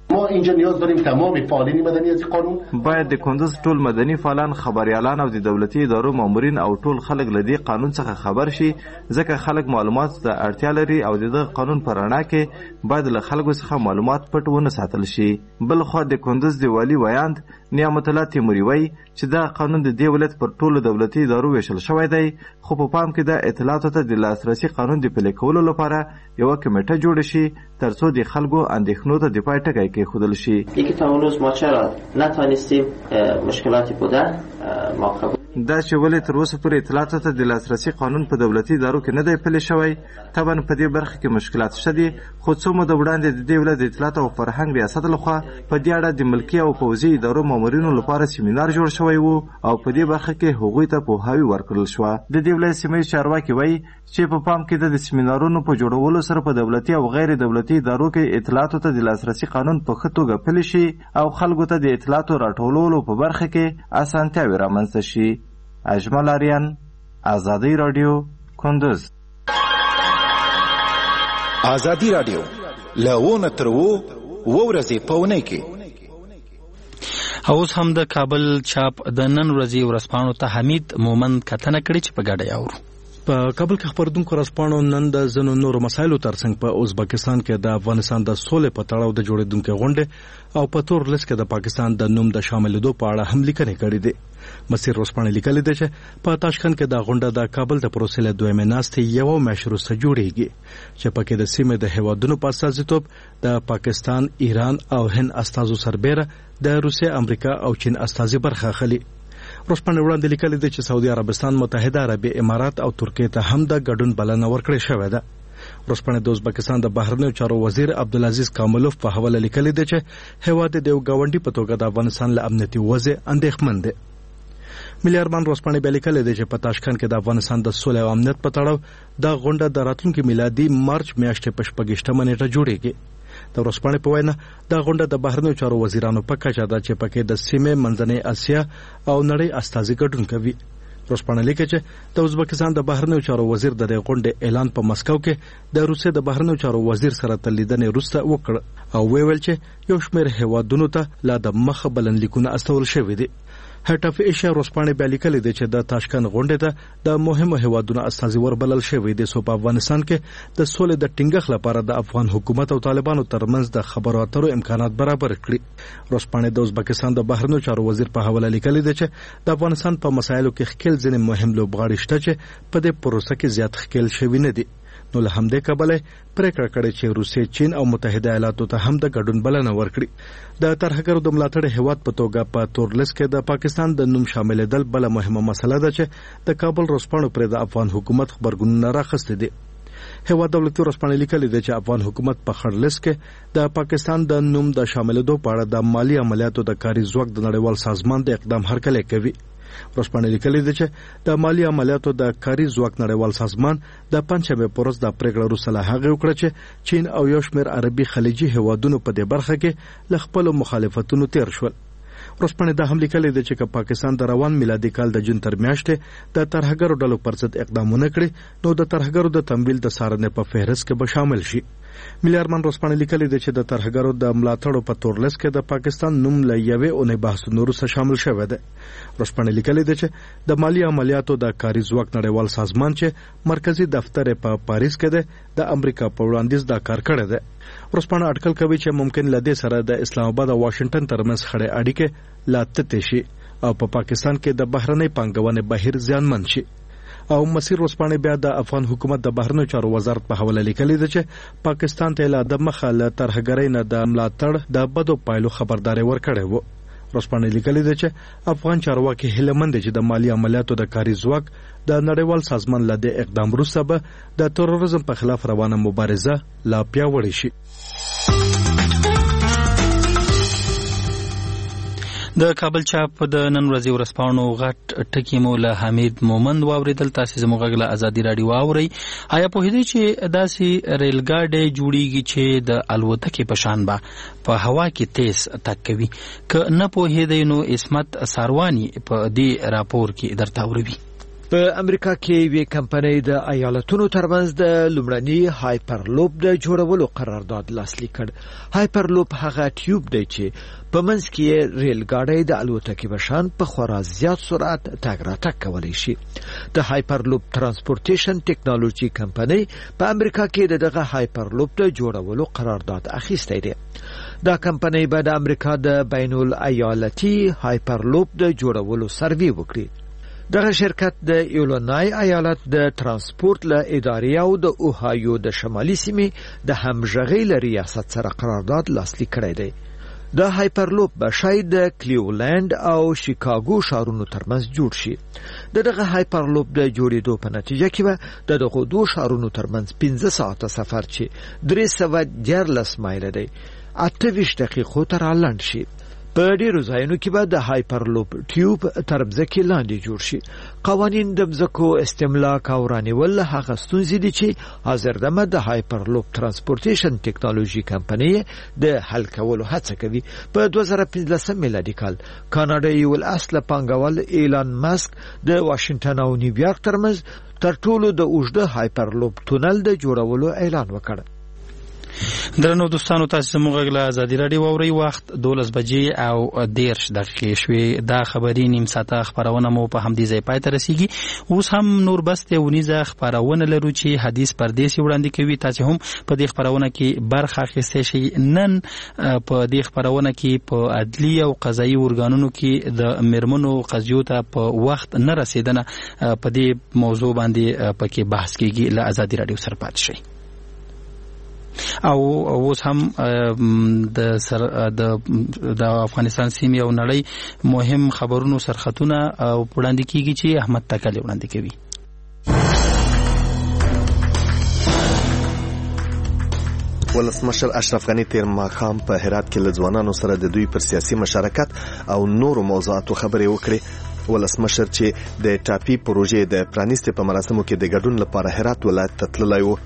ما اینجا نیاز داریم تمام فعالین مدنی از قانون باید د کندز ټول مدني فعالان، خبريالان او د دولتي ادارو مامورین او ټول خلک له دې قانون څخه خبر شي، ځکه خلک معلومات ته اړتیا لري او د قانون په رڼا کې باید له خلکو څخه معلومات پټ ونه ساتل شي. بل خو د کندز د والي ویاند نعمت الله تیموري وایي چې دا قانون د دې ولایت پر ټولو دولتي ادارو ویشل شوی دی، خو په پام کې د اطلاعاتو ته د لاسرسي قانون د پلي کولو لپاره یوه کمیټه جوړه شي ترڅو د خلکو اندېښنو ته د پای ټکی کېښودل شي. یکی تا اون روز ما چرا نتوانستیم مشکلاتی بوده ما قبول دا چې ولې تر اوسه پورې اطلاعاتو ته د لاسرسي قانون په دولتي ادارو کې نه دی پلی شوی. طبعا په دې برخه کې مشکلات شته دي، خو څو موده وړاندې د دې ولایت د اطلاعات او فرهنګ ریاست لخوا په دې اړه د ملکي او پوځي ادارو مامورینو لپاره سیمینار جوړ شوی و او په دې برخه کې هغوی ته پوهاوی ورکړل شوه. د دې ولایت سیمه ییز چارواکي وایي چې په پام کې د سیمینارونو په جوړولو سره په دولتي او غیر دولتي ادارو کې اطلاعاتو ته د لاسرسي قانون په ښه توګه پلی شي او خلکو ته د اطلاعاتو راټولولو په برخه کې اسانتیاوې رامنځته شي. اجمل آریان، آزادی رادیو، کندز. آزادی رادیو لونه تر وو ورځې په اونۍ کې. اوس هم د کابل چاپ د نن ورځې ورځپاڼو ته حمید مومند کتنه کړې چې په ګډه یاورو. په کابل کې خبردونکو ورځپاڼو نن د ځینو نورو مسایلو ترڅنګ په ازبکستان کې د افغانستان د سولې په تړاو د جوړېدونکې غونډې او په تور لیست کې د پاکستان د نوم د شاملېدو په اړه هم لیکنې کړې دي. مسیر ورځپاڼې لیکلي ده چې په تاشکند کې دا غونډه د کابل د پروسې له دویمې ناستې یوه میاشت وروسته جوړېږي چې پکې د سیمې د هیوادونو په استازیتوب د پاکستان، ایران او هند استازو سربیره د روسیې، امریکا او چین استازي برخه اخلي. ورځپاڼې وړاندې لیکلي ده چې سعودي عربستان، متحده عربي امارات او ترکیې ته هم د ګډون بلنه ورکړې شوې ده. ورځپاڼې د ازبکستان د بهرنیو چارو وزیر عبدالعزیز کاملوف په حواله لیکلي ده چې هیواد د یو ګاونډي په توګه د افغانستان له امنیتي وضع اندېښمن دی. ملي ارمان ورځپاڼې بیا لیکلي ده چې په تاشکند کې د افغانستان د سولې او امنیت په تړاو دا غونډه د راتلونکي میلادي مارچ میاشتې په شپږیشتمه نیټه جوړېږي. د ورځپاڼې په وینا دا غونډه د بهرنیو چارو وزیرانو په کچه ده چې پکې د سیمې، منځنۍ اسیا او نړۍ استازي ګډون کوي. ورځپاڼه لیکي چې د ازبکستان د بهرنیو چارو وزیر د دې غونډې اعلان په مسکو کې د روسیې د بهرنیو چارو وزیر سره تر لیدنې وروسته وکړ او ویل چې یو شمېر هیوادونو ته لا د مخه بلنلیکونه استول شوي دي. هټف ایشیا ورځپاڼې بیا لیکلي دي چې د تاشکند غونډې ته د مهمو هیوادونو استازي وربلل شوي دي څو په افغانستان کې د سولې د ټینګښت لپاره د افغان حکومت او طالبانو ترمنځ د خبرو اترو امکانات برابر کړي. ورځپاڼې د ازبکستان د بهرنیو چارو وزیر په حواله لیکلي دي چې د افغانستان په مسایلو کې ښکېل ځینې مهم لوبغاړي شته چې په دې پروسه کې زیات ښکېل شوي نه دي. نو له همدې کبله پریکړه کړې چې روسیې، چین او متحده ایالاتو ته هم د ګډون بلنه ورکړي. د ترهګرو د ملاتړ هیواد په توګه په تور لیست کې د پاکستان د نوم شاملېدل بله مهمه مسله ده چې د کابل ورځپاڼو پرې د افغان حکومت خبرګونونه راخستي دي. هیواد دولتي ورځپاڼې لیکلي دي چې افغان حکومت په خړ لیست کې د پاکستان د نوم د شاملېدو په اړه د مالی عملیاتو د کاري ځواک د نړیوال سازمان د اقدام هرکلی کوي. ورځپاڼې لیکلي دي چې د مالی عملیاتو د کاري ځواک نړیوال سازمان د پنځمې په ورځ د پریکړې وروسته له هغې وکړه چې چین او یو شمېر عربي خلیجي هیوادونو په دې برخه کې له خپلو مخالفتونو تیر شول. ورځپاڼې دا هم لیکلي دي چې که پاکستان د روان میلادي کال د جون تر میاشتې د ترهګرو ډلو پر ضد اقدامونه کړي نو د ترهګرو د تمویل د څارنې په فهرست کې به شامل شي. ملي ارمان ورځپاڼې لیکلي دي چې د ترهګرو د ملاتړو په تور لیست کې د پاکستان نوم له یوې اونۍ بحثونو وروسته شامل شوی دی. ورځپاڼې لیکلي دي چې د مالی عملیاتو د کاري ځواک نړیوال سازمان چې مرکزي دفتر په پاریس کې دی د امریکا په وړاندیز دا کار کړی دی. ورځپاڼه اټکل کوي چې ممکن له دې سره د اسلام آباد او واشنگټن ترمنځ خړې اړیکې لا تتې شي او په پاکستان کې د بهرنۍ پانګونې بهیر زیانمن شي. او مسیر ورځپاڼې بیا د افغان حکومت د بهرنیو چارو وزارت په حواله لیکلي ده چې پاکستان ته لا د مخه له ترهګرۍ نه د ملاتړ د بدو پایلو خبرداري ورکړې وه. ورځپاڼې لیکلي ده چې افغان چارواکي هیله مند دي چې د مالی عملیاتو د کاري ځواک د نړیوال سازمان له دې اقدام وروسته به د تروریزم په خلاف روانه مبارزه لا پیاوړې شي. د کابل چاپ د نن ورځې ورځپاڼو غټ ټکي مو له حمید مومند واورېدل. تاسې زموږ غږ له ازادي راډیو واورئ. آیا پوهېدئ چې داسې ریلګاډی جوړیږي چې د الوتکې په شان به په هوا کې تیز تګ کوي؟ که نه پوهېدئ نو عصمت سارواني په دې راپور کې درته اوروي. په امریکا کې یوې کمپنۍ د ایالتونو ترمنځ د لومړني هایپرلوپ د جوړولو قرارداد لاسلیک کړ. هایپرلوپ هغه ټیوب دی چې په منځ کې یې ریل ګاډی د الوتکې په شان په خورا زیات سرعت تګ راتګ کولی شي. د هایپرلوپ ترانسپورټیشن ټیکنالوژي کمپنۍ په امریکا کې د دغه هایپرلوپ د جوړولو قرارداد اخیستی دی. دا کمپنۍ به د امریکا د بین الایالتي هایپرلوپ د جوړولو سروې وکړي. دغه شرکت د ایلونای ایالت د ترانسپورت له ادارې او د اوهایو د شمالي سیمې د همغږۍ له ریاست سره قرارداد لاسلیک کړی دی. د هایپرلوپ به شاید د کلیولند او شیکاګو ښارونو ترمنځ جوړ شي. د دغه هایپرلوپ د جوړېدو په نتیجه کې به د دغو دوه ښارونو ترمنځ پنځه ساعته سفر چې درې سوه دیارلس مایله دی اته ویشت دقیقو ته رالنډ شي. په ډیرو ځایونو کې به د هایپرلوپ ټیوب تر ځمکې لاندې جوړ شي. قوانین د ځمکو استملاک او رانیول هغه ستونزې دي چې حاضر دمه د هایپرلوپ ترانسپورټیشن ټیکنالوژي کمپنۍ د حل کولو هڅه کوي. په دوه زره پنځلسم میلادي کال کاناډایي الاصله پانګوال ایلان ماسک د واشنگټن او نیویارک ترمنځ تر ټولو د اوږده هایپرلوپ تونل د جوړولو اعلان وکړ. درنو دوستانو، تاسو زموږ غږ له ازادي راډیو واورئ. وخت دولس بجې او دېرش دقیقې شوې. دا خبري نیم ساعته خپرونه مو په همدې ځای پای ته رسیږي. اوس هم نور بسته ونیزه خپرونه لرو چې حدیث پردیسي وړاندې کوي. تاسو هم په دې خپرونه کې برخه اخیستی شئ. نن په دې خپرونه کې په عدلي او قضایي ارګانونو کې د میرمنو قضیو ته په وخت نه رسیدنه په دې موضوع باندې پکې بحث کیږي. له ازادي راډیو سره پاتې شئ. او اوس هم د سر د د افغانستان سیمې او نړۍ مهم خبرونو سرخطونه وړاندې کیږي چې احمد تکل وړاندې کوي. ولسمشر اشرف غنی تیر ماښام په هرات کې له ځوانانو سره د دوی پر سیاسي مشارکت او نورو موضوعاتو خبرې وکړې. ولسمشر چې د ټاپي پروژې د پرانیستې په مراسمو کې د ګډون لپاره هرات ولایت ته تللی و.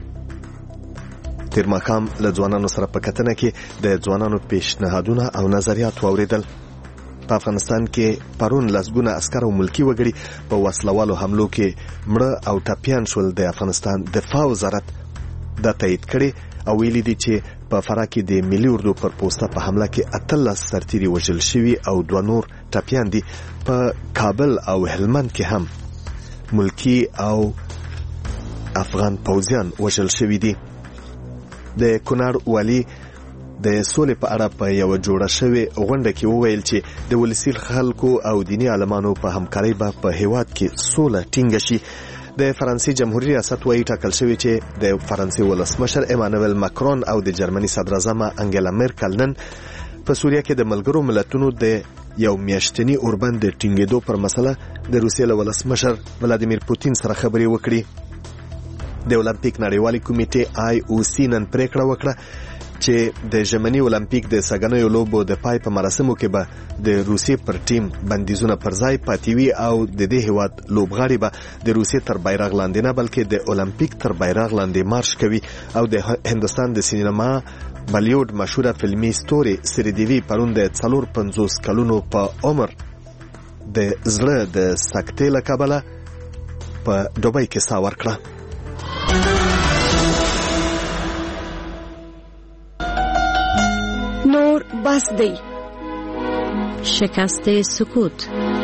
تیر ماښام له ځوانانو سره په کتنه کې د ځوانانو پیشنهادونه او نظریات واوریدل. په افغانستان کې پرون لسګونه عسکر او ملکی وګړي په وسلوالو حملو کې مړه او ټپیان شول. د افغانستان دفاع وزارت دا تایید کړي او ویلي دي چې په فراه کې د ملي اردو پر پوسټه په حمله کې اتلس سرتیري وژل شوي او دوه نور ټپیان دي. په کابل او هلمند کې هم ملکی او افغان پوځیان وژل شوي دي. د کونړ والی د سولې په اړه په یو جوړه شوی غونډه کې وویل چې د ولسی خلکو او دینی عالمانو په همکارۍ به په هیواد کې سوله ټینګه شي. د فرانسې جمهوریت ریاست وايي ټاکل شوی چې د فرانسې ولسمشر ایمانوئل ماکرون او د جرمني صدر اعظم انګلا میرکل نن په سوریه کې د ملګرو ملتونو د یو میاشتنی اوربند د ټینګېدو پر مسله د روسیې له ولسمشر ولادیمیر پوتین سره خبرې وکړي. د اولمپیک نړیوالي کمیټې آی او سی نن پریکړه وکړه چې د ژمني اولمپیک د سګنیو لوبو د پای په مراسمو کې به د روسیې پر ټیم بندیزونه پر ځای پاتې وي او د دې هیواد لوبغاړي به د روسیې تر بیرغ لاندې نه بلکې د اولمپیک تر بیرغ لاندې مارش کوي. او د هندستان د سینما بالیوډ مشهوره فلمي ستوري سریدیوی پرون د څلور پنځوس کلونو په عمر د زړه د سکتې له کبله په دوبۍ کې ساه ورکړه. نور بس دی. شکست سکوت.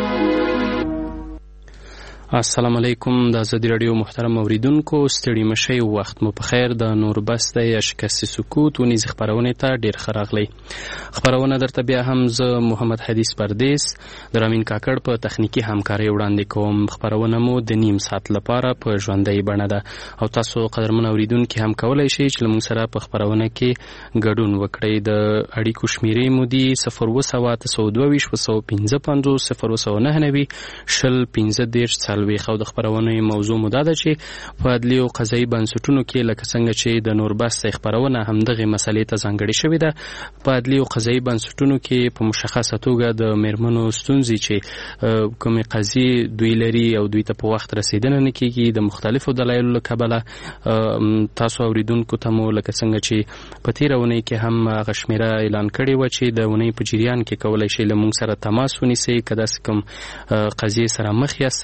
السلام علیکم. د ازادي راډیو محترم اوریدونکو، ستړي مشئ، وخت مو په خیر. د نور بس دی شکست سکوت ونیز خبرونه ته ډیر خراغلی. خبرونه درته بیا هم زه محمد حدیث پردیس درامین کاکړ په تخنیکی همکاري وړاندې کوم. خبرونه مو د نیم ساعت لپاره په ژوندۍ بڼه ده او تاسو قدرمن اوریدونکو هم کولای شئ چې موږ سره په خبرونه کې ګډون وکړئ. د اړیکو شمیرې مو دي صفر اووه سوه اته سوه دوه ویشت اووه سوه پنځه پنځوس صفر اووه سوه نهه نوي شل پنځه دېرش څلوېښت. او د خبرونې موضوع مو دا ده چې په عدلي او قضایي بنسټونو کې لکه څنګه چې د نور بس خبرونه همدغه مسلې ته ځانګړې شوې ده. په عدلي او قضایي بنسټونو کې په مشخصه توګه د میرمنو ستونزې چې کومې قضیې دوی لري او دوی ته په وخت رسیدنه نه کیږي د مختلفو دلایلو له کبله تاسو اوریدونکو ته مو لکه څنګه چې په تیره اونۍ کې هم هغه شمیره اعلان کړې وه چې د اونۍ په جریان کې کولی شئ له موږ سره تماس ونیسئ که داسې کوم قضیې سره مخ یاستئ چې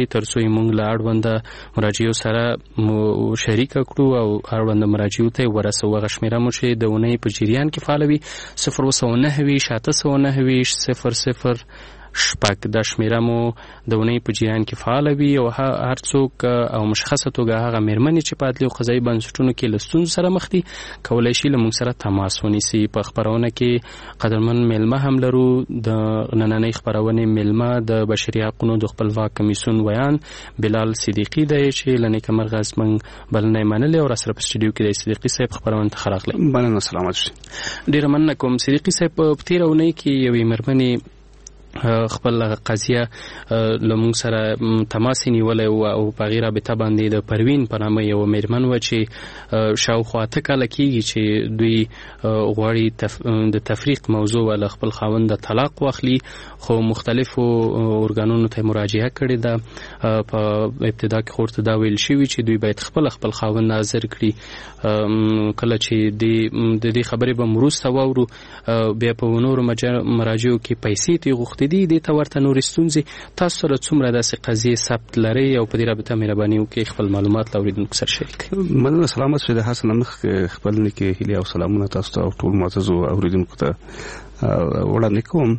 ترڅو موږ له اړونده مراجعو سره شریک کړو او اړونده مراجعو ته ورسو. هغه شمیره مو چې د اونۍ په جریان کې فعال وي صفر اوه سوه نهه ویشت اته سوه نهه ویشت صفر صفر شپږ. دا شمیره مو د اونۍ په جریان کې فعال وي او هر څوک او مشخصه توګه هغه مېرمنې چې په عدلي او قضایي بنسټونو کې له ستونزو سره مخ دي کولی شي له موږ سره تماس ونیسي. په خپرونه کې قدرمن میلمه هم لرو. د نننۍ خپرونې میلمه د بشري حقونو د خپلواک کمیسیون ویان بلال صدیقي دی چې له نیکمرغه موږ بلنه یې منلې او راسره په سټوډیو کې د صدیقي صاحب خپرونه ته ښه راغلی. مننه، سلامت شئ. ډېره مننه کوم صدیقي صاحب. په تېره اونۍ کې یوې مېرمنې خپل قضیه له موږ سره تماس نیولی و او په هغې رابطه باندې د پروین په نامه یوه مېرمن وه چې شاوخوا اته کاله کېږي چې دوی غواړي تف... د تفریق موضوع له خپل خاوند د طلاق واخلي، خو مختلفو ارګانونو ته مراجعه کړې ده. په ابتدا کې خو ورته دا ویل شوي چې دوی باید خپل خپل خاوند حاضر کړي. کله چې د دې خبرې به وروسته واورو بیا په نورو مراجعو کې پیسې ترې غوښتې دي. دې ته ورته نورې ستونزې تاسو سره څومره داسې قضیې ثبت لرئ او په دې رابطه مهرباني وکړئ خپل معلومات له اورېدونکو سره شریک کړئ. مننه، سلامت شئ. د هڅه نه مخکې خپل نیکې هیلې او سلامونه تاسو ته او ټول معززو اورېدونکو ته وړاندې کوم.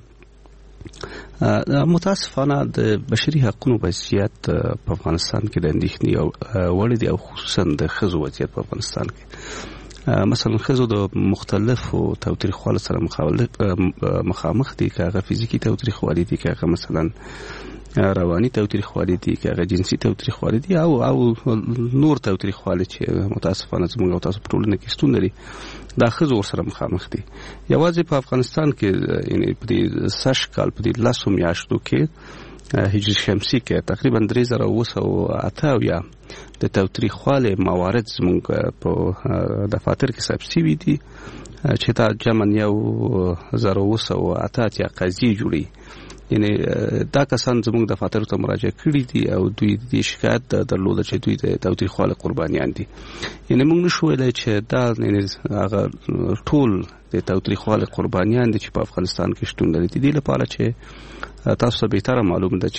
متاسفانه د بشري حقونو وضعیت په افغانستان کې د اندېښنې وړ دی او خصوصا د ښځو وضعیت په افغانستان کې. مثلا ښځو د مختلفو تاوتریخوالو سره مخامخ دي، که هغه فزیکي تاوتریخوالي دي، که هغه مثلا رواني تاوتریخوالي دي، که هغه جنسي تاوتریخوالي دي او او نور تاوتریخوالي چې متاسفانه زموږ او تاسو په ټولنه کې شتون لري، دا ښځو ورسره مخامخ دي. یوازې په افغانستان کې یعنی په دې سږ کال په دې لسو میاشتو کې هجري شمسي کې تقریبا درې زره اوه سوه اته اویا د تاوتریخوالي موارد زموږ په دفاتر کې ثبت شوي دي چې دا جمعاً یو زره اوه سوه اته اتیا قضیې جوړوي. یعنی دا کسان زموږ دفاترو ته مراجعه کړي دي او دوی د شکایت درلوده چې دوی د تاوتریخوالي قربانیان دي. یعنی موږ نشو ویلی چې دا هغه ټول د تاوتریخوالي قربانیان دي چې په افغانستان کې شتون لري. د دې لپاره چې تاسو ته بهتره معلوم ده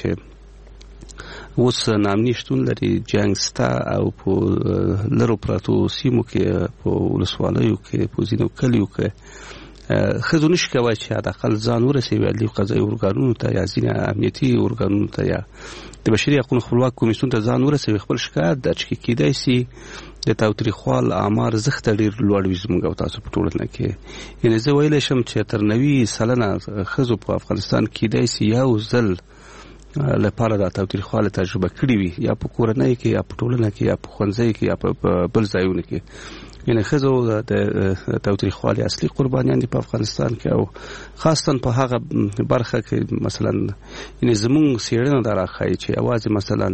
چې اوس نامني شتون لري، جنګ سته او په لرو پراتو سیمو کې په ولسوالیو کې په ځینو کلیو کې ښځو نشي کولی چې حداقل ځان ورسوي عدلي قضایي ارګانونو ته یا ځینې امنیتي ارګانونو ته یا د بشري حقونو خپلواک کمیسیون ته ځان ورسوي، خپل شکایت درج کړي. کیدای شي د تاوتریخوال اعمار زښته ډېر لوړ وي زموږ او تاسو په ټولنه کې. یعنې زه ویلی شم چې تر نوي سلنه ښځو په افغانستان کې کیدای شي یو ځل لپاره د تاوتریخوالي تجربه کړې وي، یا په کورنۍ کې یا په ټولنه کې یا په ښوونځي کې یا په بل ځایونو کې. یعنې ښځو د تاوتریخوالي اصلي قربانیان دي په افغانستان کې او خاصتا په هغه برخه کې مثلا یعنې زموږ څېړنه دا راښایي چې یوازې مثلا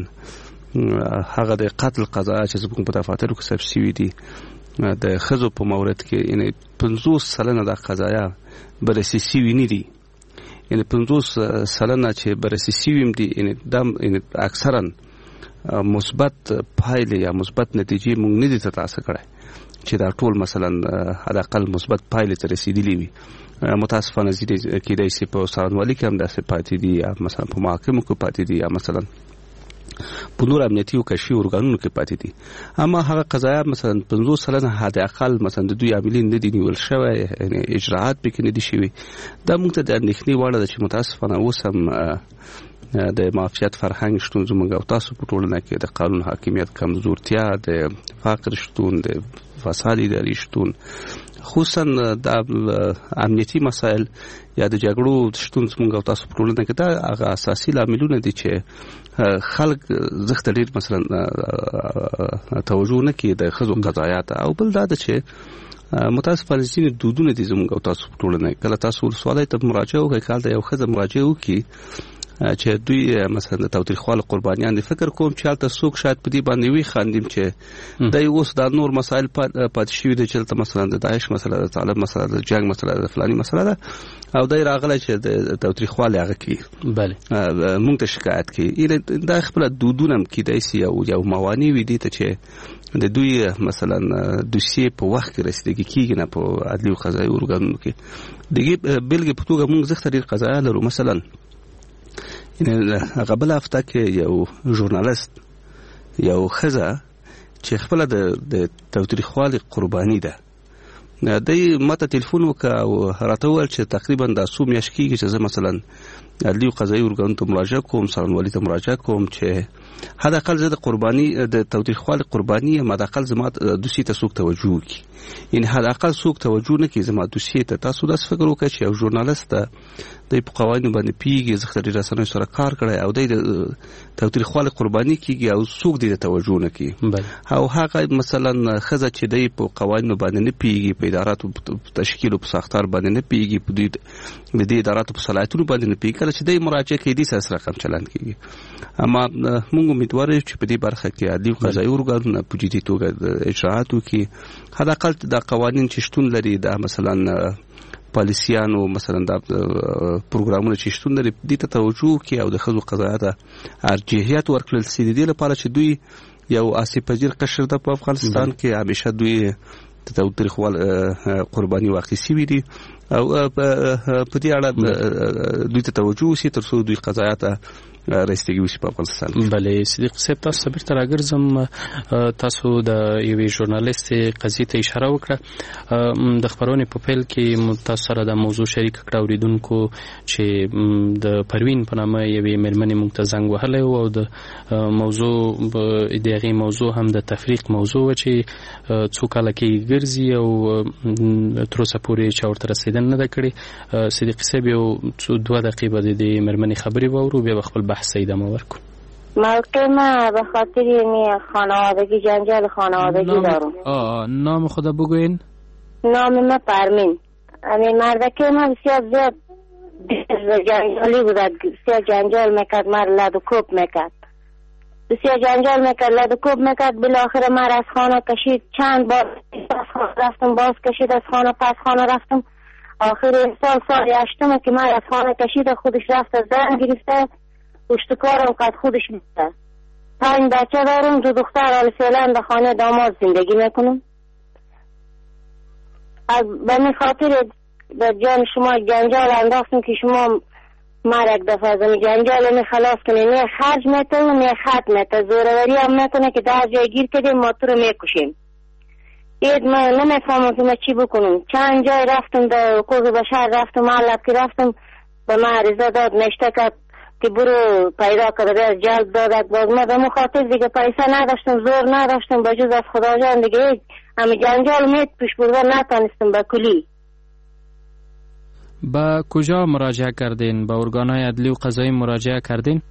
هغه د قتل قضایا چې زموږ په دفاترو کې ثبت شوي دي د ښځو په مورد کې یعنې پنځوس سلنه دا قضایا بررسي شوي نه دي. یعنې پنځوس سلنه چې بررسي شوي هم دي یعنې دا اکثرا مثبت پایلې یا مثبت نتیجې موږ نه دي ترلاسه کړی چې دا ټول مثلا حداقل مثبت پایلې ته رسېدلي وي. متاسفانه ځینې کیدای شي په څارنوالي کې هم داسې پاتې دي یا مثلا په محاکمو کې پاتې دي یا مثلا په نور امنیتي او کشفي ارګانونو کې پاتې دي. اما هغه قضایا مثلا پنځوس سلنه حداقل مثلا د دوی عاملین نه دي نیول شوی، یعنې اجراعات پکې نه دي شوي. دا موږ ته د اندېښنې وړ ده چې متاسفانه اوس هم د معافیت فرهنګ شتون زموږ او تاسو په ټولنه کې د قانون حاکمیت کمزورتیا، د فقر شتون، د فساد اداري شتون، خصوصا د امنیتي مسایل یا د جګړو شتون زموږ او تاسو په ټولنه کې دا هغه اساسي لاملونه دي چې خلک زښته ډېر مثلا توجه نه کوي د ښځو قضایا ته. او بل دا ده چې متاسفانه ځینې دودونه دي زموږ او تاسو په ټولنه کې. کله تاسو ولسوالۍ ته مراجعه وکړئ، کله د یو ښځه مراجعه وکړي چې دوی مثلا د تاوتریخوالي قربانیان دي، فکر کوم چې هلته څوک شاید په دې باندې وي خاندیم چې دی اوس دا نور مسایل پاتې شوي دي چې هلته مثلا د داعش مسله ده، د طالب مسله ده، د جنګ مسله ده، د فلاني مسله ده، او دی راغلی چې د تاوتریخوالي هغه کوي، بله موږ ته شکایت کوي. دا خپله دودونه هم کیدای شي یو موانع وي دې ته چې د دوی مثلا دوسیې په وخت کې رسیدګي کېږي نه په عدلي او قضایي ارګانونو کې. د بېلګې په توګه موږ زښته ډېر قضایا لرو. مثلا این قبل هفته که یو ژورنالیست یو خزه چې خپل د تاوتریخوالي قرباني ده دی ماته ټلیفون وکړ او راته وویل چې تقریبا د څو میاشتې کېږي چې زه مثلا عدلي او قضایي ارګانونو ته مراجعه کوم، څارنوالي ته مراجعه کوم چې حد اقل زه د قرباني د تاوتریخوالي قرباني یم، حد اقل زما دوسیې ته څوک توجه وکړي. یعنې حد اقل څوک توجه نه کړي زما دوسیې ته. تاسو داسې فکر وکړئ چې یو ژورنالیست ده، دی په قوانینو باندې پوهېږي، زه خطري رسنیو سره کار کړی او دی د تاوتریخوالي قرباني کېږي او څوک دی د توجه نه کړي. او هغه مثلا ښځه چې دی په قوانینو باندې نه پوهېږي، په اداراتو په تشکیل او په ساختار باندې نه پوهېږي، په د دې اداراتو په صلاحیتونو باندې نه پوهېږي، کله چې دی مراجعه کوي دې سره رقم چلند کېږي. اما موږ امیدوار یو چې په دې برخه کې عدلي او قضایي ارګانونه په جدي توګه اجراات وکړي. حد اقل د قوانین چې شتون لري، دا مثلا پالیسیانو مثلا د پروګرامونو چې شتون لري دې ته توجه وکړي او د ښځو قضایه ته ارجحیت ورکړل سي، د دې لپاره چې دوی یو آسیب پذیر قشر ده په افغانستان کې. همیشه دوی د تاوتریخوالي قرباني واقع شوي دي او په دې اړه دوی ته توجه وشي تر څو دوی قضایه ته رسیدګي وشي په افغانستان. بله صدیق صاحب، تاسو بیرته راګرځم. تاسو د یوې ژورنالیستې قضیې ته اشاره وکړه. د خپرونې په پیل کې تاسو سره د موضوع شریک کړه اوریدونکو چې د پروین په نامه یوې مېرمنې موږ ته زنګ وهلی و او د موضوع د هغې موضوع هم د تفریق موضوع وه چې څو کاله کې ګرځي او تر اوسه پورې چا ورته رسېدنه نه ده کړې. صدیق صاحب یو دوه دقیقې به د دې مېرمنې خبرې واورو، بیا به خپل بحث ادامه ورکو. موقع ما به خاطر یعنی خانوادگی جنجال خانوادگی دارم. آه نام خدا بگوین. نام ما پرمین. امی مردکه ما بسیار زیاد جنجالی بود، بسیار جنجال میکرد، مر لد و کوب میکرد، بسیار جنجال میکرد، لد و کوب میکرد. بالاخره مر از خانه کشید، چند بار از خانه رفتم، باز کشید از خانه، پس خانه رفتم. آخر سال سال هشتم که من از خانه کشید، خودش رفت از زن گرفته، پشتکارم قد خودش بیسته. پنج بچه دارم، دو دختر، حال فعلا به خانه داماد زندگی میکنم. به می خاطر به جان شما جنجال انداختم که شما مرا یک دفعه از جنجال می خلاص کنی، نه خرج میتونه نه خط میتونه، زوروری هم میکنه که در جای گیر کردیم ما تو رو میکشیم. اید من نمیفهمم که من چی بکنم. چند جای رفتم، در حقوق بشر رفتم، معلب که رفتم، به من عریضه داد نشته کرد که برو پیدا کرده از جلب دادک. باز من به مخاطر دیگه پیسه نداشتم، زور نداشتم، بجز از خدا جان دیگه هیچ امی جنجال میت پیش برده نتانستم به کلی. با کجا مراجعه کردین؟ با ارگانهای عدلی و قضایی مراجعه کردین؟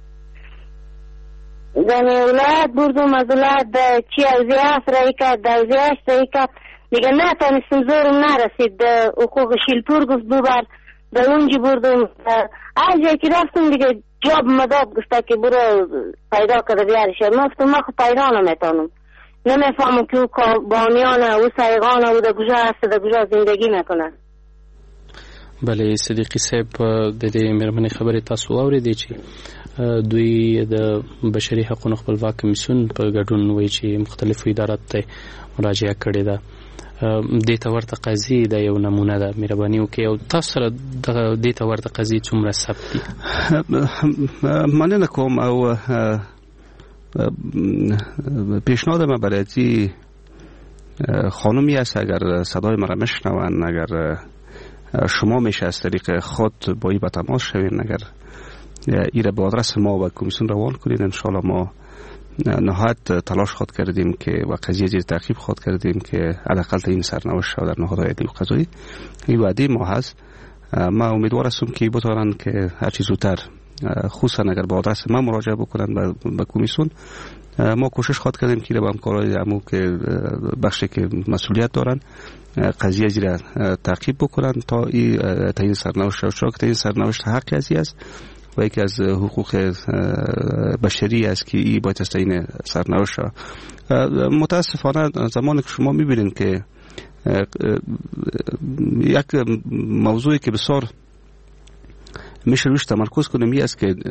زمین ولایت بردم، از ولایت چی اوزی هست رایی کرد، دوزی هشت رایی کرد، دیگه نتانستم، زورم نرسید. حقوق شیلپور گفت ببر، در اونجی بردم. هر جایی که رفتم دیگه جاب مداد گفته که برو پیدا کرده بیارش. من گفتم من خود پیدا نمیتونم، نمیفهمم که او بانیانه، او سایغانه، او در کجا هست، در کجا زندگی میکنه. بله صدیقی صاحب، د دې مېرمنې خبرې تاسو واورېدې چې دوی د بشري حقوقو خپلواک کمیسیون په ګډون وایي چې مختلفو اداراتو ته مراجعه کړې ده. دې ته ورته قضیې د یو نمونه ده، مهرباني وکړئ او تاسو سره دې ته ورته قضیې څومره ثبت دي؟ مننه کوم او پیشنهادم برای خانمی است اگر صدای مرا میشنون، اگر شما میشه از طریق خود با ای به تماس شوین، اگر ایره به آدرس ما و کمیسیون روان کنید، انشاءالله ما نهایت تلاش خود کردیم که و قضیه زیر تعقیب خود کردیم که حداقل این سرنوشت در نهادهای عدلی و قضایی این وعده ما هست. ما امیدوار هستم که بتوانن که هر چیز زودتر، خصوصا اگر با آدرس ما مراجعه بکنن به کمیسیون، ما کوشش خود کردیم که با همکارای عمو که بخشی که مسئولیت دارن قضیه زیر تعقیب بکنن تا این تا این سرنوشت شد، که این سرنوشت حقی ازی است و یکی از حقوق بشری است که این باید است این سرنوشت. متاسفانه زمانی که شما میبینین که یک موضوعی که بسیار میشه روش تمرکز کنیم این است که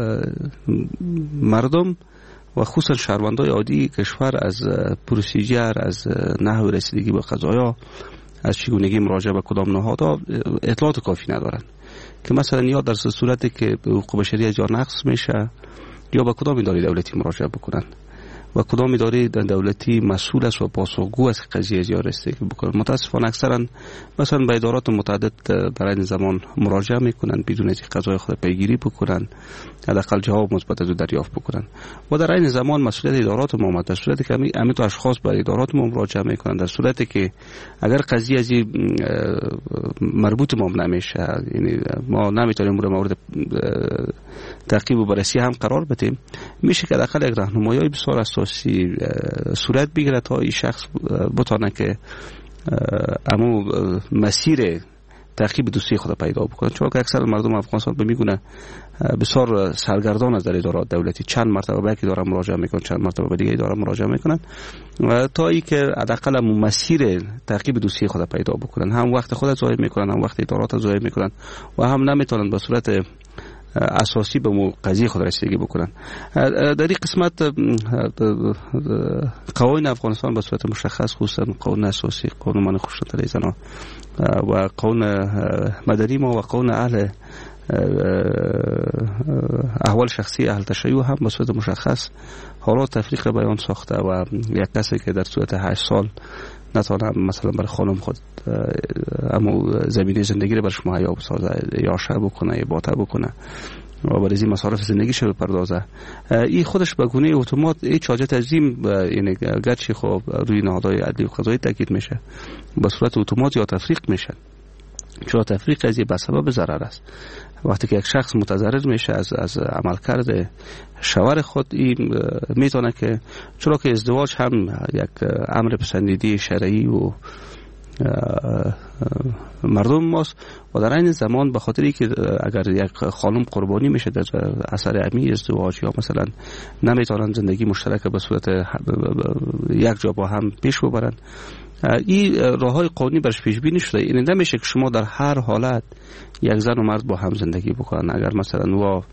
مردم و خصوصا شهروندای عادی کشور از پروسیجر، از نحو رسیدگی به قضایا، از چگونگی مراجعه به کدام نهادها اطلاعات کافی ندارند. که مثلا یا در صورتی که حقوق بشری از جا نقض میشه یا به کدام اداره دولتی مراجعه بکنن و کدام اداره دولتی مسئول است و پاسخگو است که قضیه زیاد رسیدگی بکنن. متاسفانه اکثرا مثلا به ادارات متعدد برای این زمان مراجعه میکنن بدون اینکه قضای خود پیگیری بکنن، حداقل جواب مثبت رو دریافت بکنن و در این زمان مسئولیت ادارات ما در صورتی که همین تو اشخاص به ادارات ما مراجعه میکنن، در صورتی که اگر قضیه از مربوط ما نمیشه، یعنی ما نمیتونیم مورد تعقیب و بررسی هم قرار بدیم، میشه که حداقل یک راهنمایی بسیار اساسی صورت بگیره تا این شخص بتونه که امو مسیر تعقیب دوستی خود پیدا بکنه. چون که اکثر مردم افغانستان به میگونه بسیار سرگردان از در ادارات دولتی، چند مرتبه به یک اداره مراجعه میکنن، چند مرتبه به دیگه اداره مراجعه میکنن تا ای که حداقل مسیر تعقیب دوستی خود پیدا بکنن. هم وقت خود ضایع میکنن، هم وقت ادارات ضایع میکنن و هم نمیتونن به صورت اساسی به مو قضیه خود رسیدگی بکنن. در این قسمت قوانین افغانستان به صورت مشخص، خصوصا قانون اساسی، قانون من خوشنطری زنان و قانون مدنی ما و قانون اهل احوال شخصی اهل تشیع هم به صورت مشخص حالات تفریق بیان ساخته و یک کسی که در صورت هشت سال نتونه مثلا برای خانم خود اما زمینه زندگی رو برش مهیا بسازه یا شب بکنه یا باطه بکنه و برای این مصارف زندگی شو بپردازه، این خودش به گونه اتومات هیچ حاجت عظیم، یعنی گرچه خب روی نهادهای عدلی و قضایی تاکید میشه به صورت اتومات یا تفریق میشن، چون تفریق قضیه به سبب ضرر است. وقتی که یک شخص متضرر میشه از از عملکرد شوهر خود، این میتونه که چرا که ازدواج هم یک امر پسندیده شرعی و مردم ماست و در این زمان به خاطری که اگر یک خانم قربانی میشه در اثر امی ازدواج یا مثلا نمیتونن زندگی مشترک به صورت یک جا با هم پیش ببرن، این راههای قانونی برش پیش بینی شده. این نمیشه که شما در هر حالت یک زن و مرد با هم زندگی بکنن. اگر مثلا و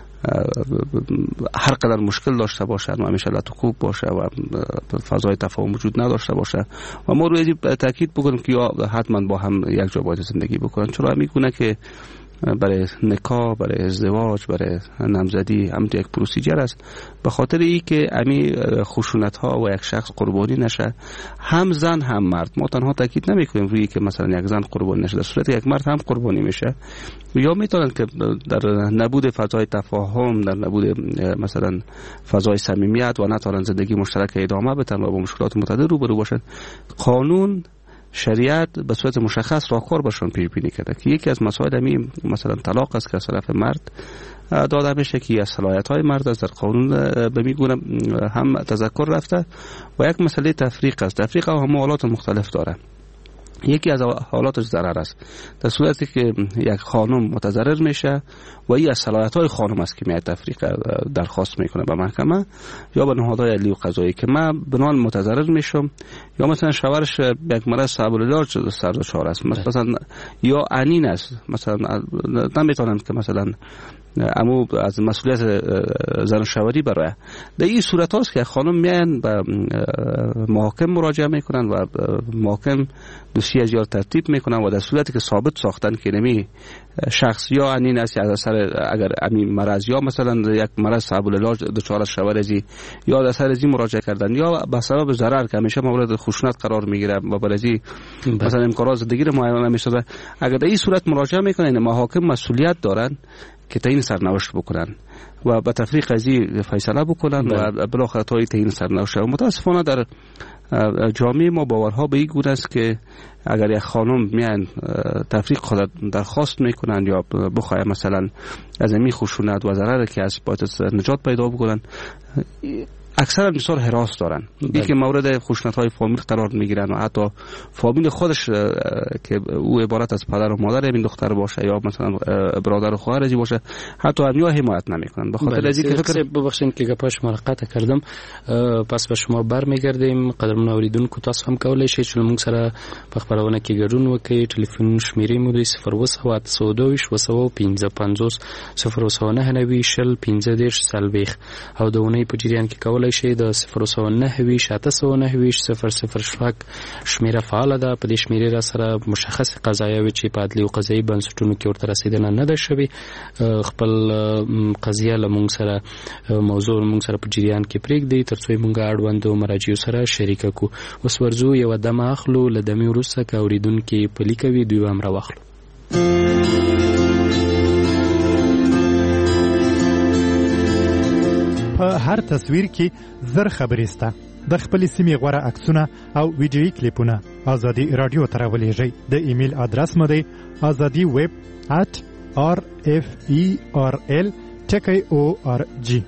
هر قدر مشکل داشته باشه و همیشه لطف‌کوب باشه و فضای تفاهم وجود نداشته باشه و ما روی تاکید بکنیم که یا حتما با هم یک جا باید زندگی بکنن، چرا میگونه که برای نکاح، برای ازدواج، برای نامزدی هم یک پروسیجر است. به خاطر ای که امی خشونت ها و یک شخص قربانی نشه، هم زن هم مرد. ما تنها تاکید نمی کنیم روی که مثلا یک زن قربانی نشه، در صورت یک مرد هم قربانی میشه یا میتونن که در نبود فضای تفاهم، در نبود مثلا فضای صمیمیت و نتونن زندگی مشترک ادامه بدن و با مشکلات متعدد روبرو باشن. قانون شریعت به صورت مشخص راهکار برشون پیش بینی کرده که یکی از مسائل همین مثلا طلاق است که از طرف مرد داده میشه که از صلاحیت‌های مرد از در قانون به میگونه هم تذکر رفته و یک مسئله تفریق است. تفریق هم حالات مختلف داره. یکی از حالاتش ضرر است. در صورتی که یک خانم متضرر میشه و این از صلاحیت‌های خانم است که میاد تفریق درخواست میکنه به محکمه یا به نهادهای عدلی و قضایی که من بنان متضرر میشم یا مثلا شوهرش یک مرض صعب العلاج سر دچار است مثلا یا عنین است، مثلا نمیتونن که مثلا امو از مسئولیت زن و شوهری برای در این صورت هاست که خانم میان به محاکم مراجعه میکنن و محاکم دوسیه از یار ترتیب میکنن و در صورتی که ثابت ساختن که نمی شخص یا عنین است از اثر اگر امی مرض یا مثلا یک مرض صعب العلاج دچار شوهر ازی یا از اثر ازی مراجعه کردن یا به سبب ضرر که همیشه مورد خشونت قرار میگیره و برای مثلا امکانات زندگی رو معاینه نمیشه، اگر در این صورت مراجعه میکنن محاکم مسئولیت دارن که تعیین سرنوشت بکنن و به تفریق قضیه فیصله بکنن و بالاخره تا تعیین سرنوشت. و متاسفانه در جامعه ما باورها به این گونه است که اگر یک خانم میان تفریق خود درخواست میکنن یا بخواه مثلا از این خشونت و ضرر که از باید نجات پیدا بکنن، اکثرا بسیار هراس دارن. این که مورد خشونت های فامیل قرار میگیرن و حتی فامیل خودش که او عبارت از پدر و مادر این دختر باشه یا مثلا برادر و خواهر باشه حتی همیا حمایت نمیکنن. به خاطر از اینکه فکر ببخشید که گپاش ما قطع کردم، پس به شما برمیگردیم. قدرمن اوریدونکو تاسو هم کولای شئ چې موږ سره په خبرونه کې ګډون وکړئ. ټلیفون شمیرې مو د صفر اووه سوه اته سوه دوه ویشت اوه سوه پنځه پنځوس صفر اووه سوه نهه نوي شل پنځه دېرش څلوېښت او د اونۍ په جریان کې کولای کولی شئ د صفر سوه نهه ویشت اته سوه نهه ویشت صفر صفر شپږ شمیره فعاله ده. په دې شمیرې را سره مشخص قضایاوې چې په عدلي او قضایي بنسټونو کې ورته رسیدنه نه ده شوې خپل قضیه له موږ سره موضوع موږ سره په جریان کې پرېږدئ تر څو موږ اړوندو مراجعو سره شریکه کړو. اوس ورځو یوه دمه اخلو، له دمې وروسته که اورېدونکي پلي کوي دوی به هم راواخلو. په هر تصویر کې زر خبرې سته. د خپلې سیمې غوره عکسونه او ویډیویي کلیپونه ازادي راډیو ته راولېږئ. د ایمیل ادرس مو دی ازادي ویب ات آر اف ای آر ال ټکی او آر جی.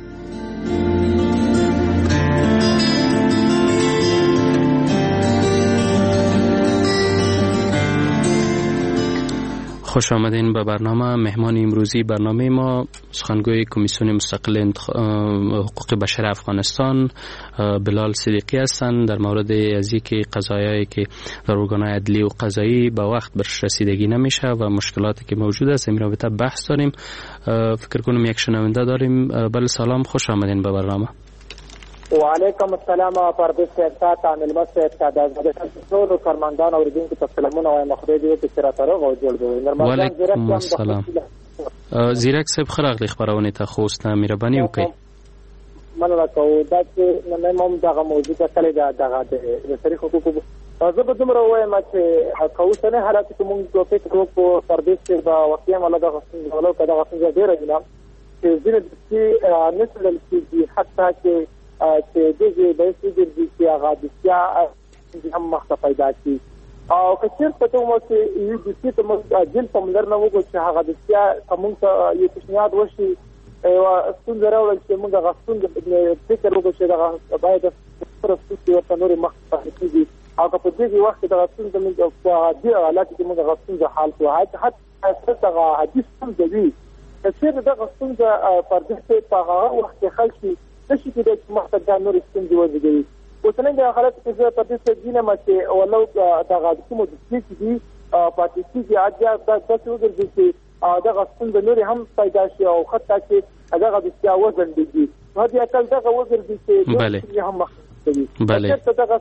خوش آمدین به برنامه. مهمان امروزی برنامه ما سخنگوی کمیسیون مستقل انتخ... حقوق بشر افغانستان بلال صدیقی هستند. در مورد از اینکه قضایایی که در ارگان‌های عدلی و قضایی به وقت برش رسیدگی نمیشه و مشکلاتی که موجود است این رابطه بحث داریم. فکر کنم یک شنونده داریم. بله سلام، خوش آمدین به برنامه. و علیکم السلام پردیس صاحب ته عامل مسعود ته د ټول کارمندان اوریدونکو ته سلامونه وایم. خدای دې چې سره تر او جوړ دی. وعلیکم السلام. زیرک صاحب خراغلی خبرونه ته خوسته مهرباني وکړئ. مننه کوم دا چې نن موږ دغه موضوع ته کله دغه د تاریخ حقوقو زه به دومره وایم چې اوسنی حالات کې موږ په فکر وکړو پردیس کې دا واقعیا مولا دغه ولو کدا غوښتنه ډیره ده چې ځینې چې نسل کې حتی چې چې دغه د سیګر چې هغه د سیا هم مخته پیدا کی او کچیر په توګه چې یو د سیته موږ جن په ملر نه وګورو چې هغه د سیا کوم څه یو تشنیاد وشي او څنګه راول چې موږ غوښتون د فکر وکړو چې دا باید پرستو یو تنور مخته کیږي او په دې وخت کې دا غوښتون د موږ په دې حالت کې موږ غوښتون د حال په حتی حتی هغه حدیث هم دی چې دا غوښتون د پردیس په هغه وخت کې خلک نشي کېدای چې مخته دا نور ستونزې وزېږوي. اوسنۍ حالت کې زه په دې څه دینم چې ولو دغه کومو د سیسي دي پاتې کېږي اجازه داسې وګرځي چې دغه ستونزې نورې هم پیدا شي او حتی چې دغه د سیا وزن ډېږي نو دې اکل دغه وګرځي چې هم مخ بله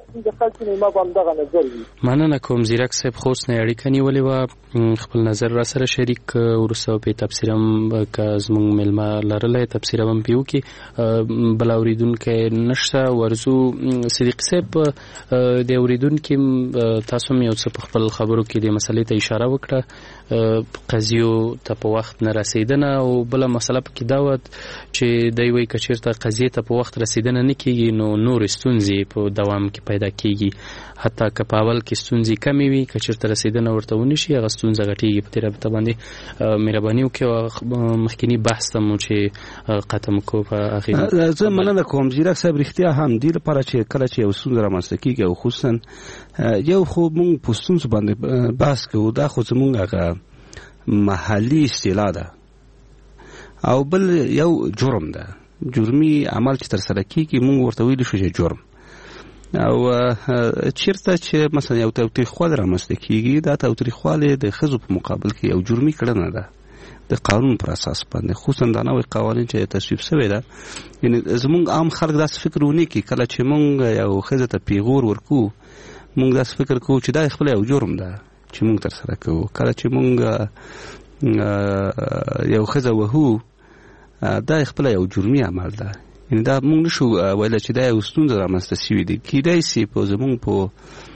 مننه کوم. زیرک صاحب خوست نه اړیکه نیولې وه، خپل نظر را سره شریک وروسته په تفسیر هم که زموږ میلمه لرلی تفسیر هم پې وکړي. بل اورېدونکی نشته. ورځو صدیقي صاحب د اورېدونکي تاسو هم یو څه په خپل خبرو کې د مسلې ته اشاره وکړه، قضیو ته په وخت نه رسیدنه او بله مسله پکې دا وه چې دی وایي که چېرته قضیې ته په وخت رسیدنه نه کېږي نو نور ستونزې په دوام کې پیدا کېږي. حتی که په اول کې ستونزې کمې وي که چېرته رسیدنه ورته ونه شي هغه ستونزه غټېږي. په دې رابطه باندې مهرباني وکړئ مخکیني بحث ته مو چې ختم کړو په اخر. زه مننه کوم زیرک صاحب. رښتیا هم دې لپاره چې کله چې یو ستونزه رامنځته کېږي او خصوصا یو خو موږ په ستونزو باندې بحث کوو، دا خو زموږ هغه محلي اصطلاح ده او بل یو جرم ده، جرمي عمل چې ترسره کېږي موږ ورته ویلی شو چې جرم. او چیرته چې مثلا یو تاوتریخوالی رامنځته کېږي دا تاوتریخوالی د ښځو په مقابل کې یو جرمي کړنه ده د قانون پر اساس باندې، خصوصا دا نوې قوانین چې تصویب شوی ده. یعنې زموږ عام خلک داسې فکر ونه کړي کله چې موږ یو ښځه ته پیغور ورکوو موږ داسې فکر کوو چې دا خپله یو جرم ده چې موږ ترسره کوو. کله چې موږ یو ښځه وهو دا خپله یو جرمي عمل ده. یعنې دا موږ نشو ویلی چې دا یو ستونزه رامنځته شوي دي. کیدای سي په زموږ په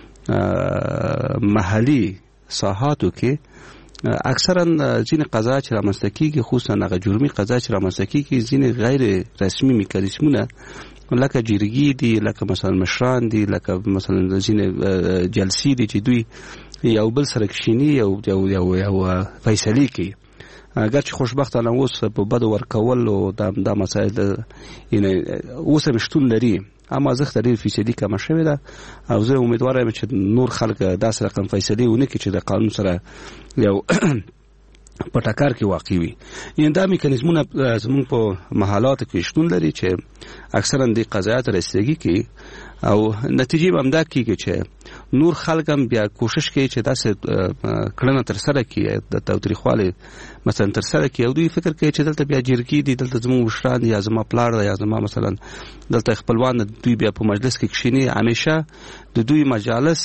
محلي ساحاتو کې اکثرا ځینې قضا چې رامنځته کېږي خصوصا هغه جرمي قضا چې رامنځته کېږي ځینې غیر رسمي میکانیزمونه لکه جرګې دي، لکه مثلا مشران دي، لکه مثلا ځینې جلسې دي چې دوی یو بل سره کښیني یو یو یو فیصلې کوي. اگر چې خوشبختانه اوس په بدو ورکول او دا مسایل یعنې اوس هم شتون لري اما زه ډېر فیصدي کمه شوې ده او زه امیدوار یم چې نور خلک داسې رقم فیصلې ونه کړي چې د قانون سره یو په ټکر کې واقع وي. یعنې دا میکانیزمونه زموږ په محلاتو کې شتون لري چې اکثرا د قضایاتو رسیدګي کوي او نتیجې به همدا کېږي چې نور خلک هم بیا کوشش کوي چې داسې کړنه تر سره کړي د تاوتریخوالي مثلا تر سره کړي او دوی فکر کوي چې دلته بیا جرګې دي دلته زموږ مشران یا زما پلار دی یا زما مثلا دلته خپلوان دوی بیا په مجلس کې کښیني همیشه د دوی مجالس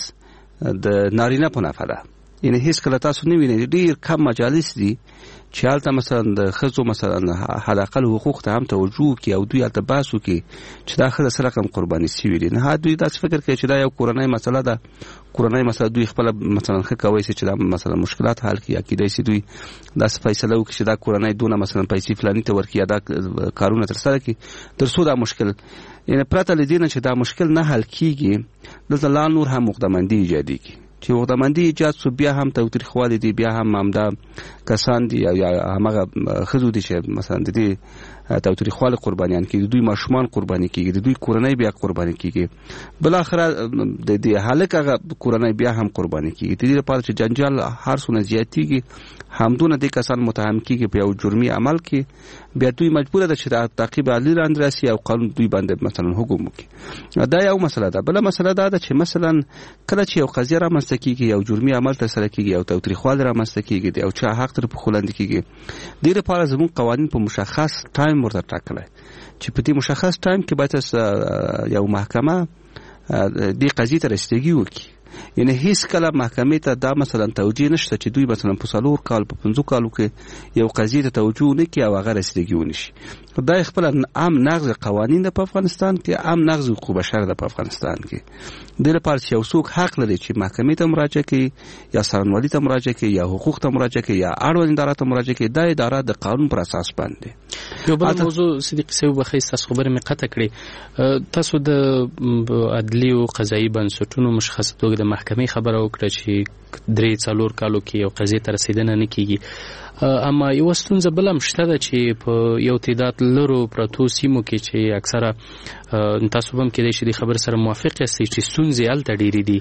د نارینه په نفع ده یعنی هیڅ کله تاسو نه وینئ ډېر کم مجالس دي چې هلته مثلا د ښځو مثلا حداقل حقوق ته هم توجه وکړي او دوی هلته بحث وکړي چې دا ښځه څه رقم قرباني سوي دي نه دوی داسې فکر کوي چې دا یو کورنۍ مسله ده کورنۍ مسله دوی خپله مثلا ښه کوی شي چې دا مثلا مشکلات حل کړي یا کیدای شي دوی داسې فیصله وکړي چې دا کورنۍ دونه مثلا پیسې فلاني ته ورکړي یا دا کارونه ترسره کړي تر څو دا مشکل یعنې پرته له دې نه چې دا مشکل نه حل کېږي دلته لا نور هم عقدهمندي ایجادېږي چې عقدهمندي ایجاد سو بیا هم تاوتریخوالي دي بیا هم همدا کسان دي یا همغه ښځو دي چې مثلا د دې تاوتریخوالي قربانیان کېږي دوی ماشومان قرباني کېږي د دوی کورنۍ بیا قرباني کېږي بالاخره د دې هلک هغه کورنۍ بیا هم قرباني کېږي د دې لپاره چې جنجال هر څونه زیاتېږي همدونه دې کسان متهم کېږي په یو جرمي عمل کې بیا دوی مجبوره ده چې د تعقیب عالی لاندې راسي او قانون دوی باندې مثلا حکم وکړي دا یو مسله ده بله مسله دا ده چې مثلا کله چې یو قضیه رامنځته کېږي یو جرمي عمل ترسره کېږي او تاوتریخوالي رامنځته کېږي د یو چا حق تر پښو لاندې کېږي دې لپاره زموږ قوانین په مشخص ټایم ورته ټاکلی چې په دې مشخص ټایم کې باید یو محکمه دې قضیې ته رسیدګي وکړي یعنی هیڅ کله محکمې ته دا مثلا توجیه نشته چې دوی مثلا په څلور کال په پنځو کالو کې یو قضیې ته توجه ونه کړي او هغه رسیدګي ونه شي دا خپل عام نقض قوانین ده په افغانستان کې عام نقض حقوق بشر ده په افغانستان کې د لپاره چې یو څوک حق لري چې محکمې ته مراجعه کوي یا څارنوالۍ ته مراجعه کوي یا حقوق ته مراجعه کوي یا اړوند ادارات ته مراجعه کوي دا اداره د قانون پر اساس باندې یو بل موضوع صدیق صاحب بخیر تاسو خبره مې قطع کړې تاسو د عدلي او قضایي بنسټونو مشخصه توګه د محکمې خبره وکړه چې درې څلور کالو کې یو قضیه ته رسیدنه نه کیږي اما یو ستونزه بل هم شته ده چې په یو تعداد لرو پرتو سیمو کې چې اکثره تاسو هم کېدای شي د خبر سره موافق یاستئ چې ستونزې هلته ډېرې دي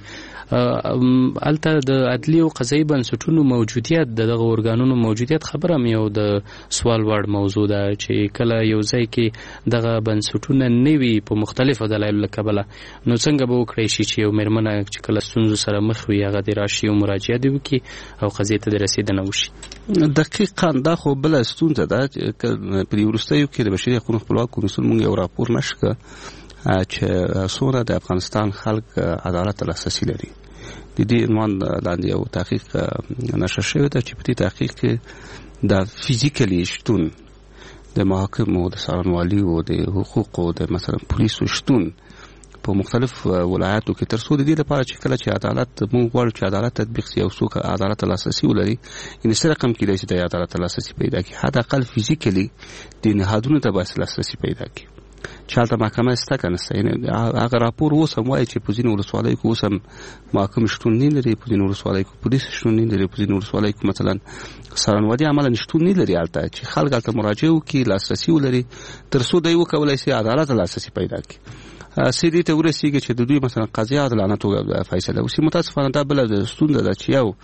هلته د عدلي او قضایي بنسټونو موجودیت د دغه ارګانونو موجودیت خبره هم یو د سوال وړ موضوع ده چې کله یو ځای کې دغه بنسټونه نه وي په مختلفو دلایلو له کبله نو څنګه به وکړی شي چې یو مېرمنه چې کله ستونزو سره مخ وي هغه دې راشي او مراجعه دې وکړي او قضیې ته د رسېدنه وشي دقیقاً دا خو بله ستونزه ده په دې وروستیو کې د بشري حقوقو خپلواک کمیسیون موږ یو راپور نشر کړ چې څومره د افغانستان خلک عدالت ته لاسرسي لري د دې عنوان لاندې یو تحقیق نشر شوی ده چې په دې تحقیق کې د فیزیکلي شتون د محاکمو د څارنوالیو د حقوقو د مثلا پولیسو شتون په مختلف ولایاتو کې تر څو د دې لپاره چې کله چې عدالت موږ غواړو چې عدالت تطبیق شي او څوک عدالت ته لاسرسي ولري یعنې څه رقم کېدای شي د عدالت ته لاسرسي پیدا کړي حداقل فیزیکلي د نهادونو ته باید لاسرسي پیدا کړي چې هلته محکمه شته که نشته یعنې هغه راپور اوس هم وایي چې په ځینو ولسوالیو کې اوس هم محاکم شتون نه لري په ځینو ولسوالیو کې پولیس شتون نه لري په ځینو ولسوالیو کې مثلا څارنوالي عملا شتون نه لري هلته چې خلک هلته مراجعه وکړي لاسرسي ولري تر څو دوی وکولی شي عدالت ته لاسرسي پیدا کړي سیدی ته ورسیږي چې د دوی مثلا قضیه عادلانه توګه فیصله وشي متاسفانه دا بله ستونزه ده چې یو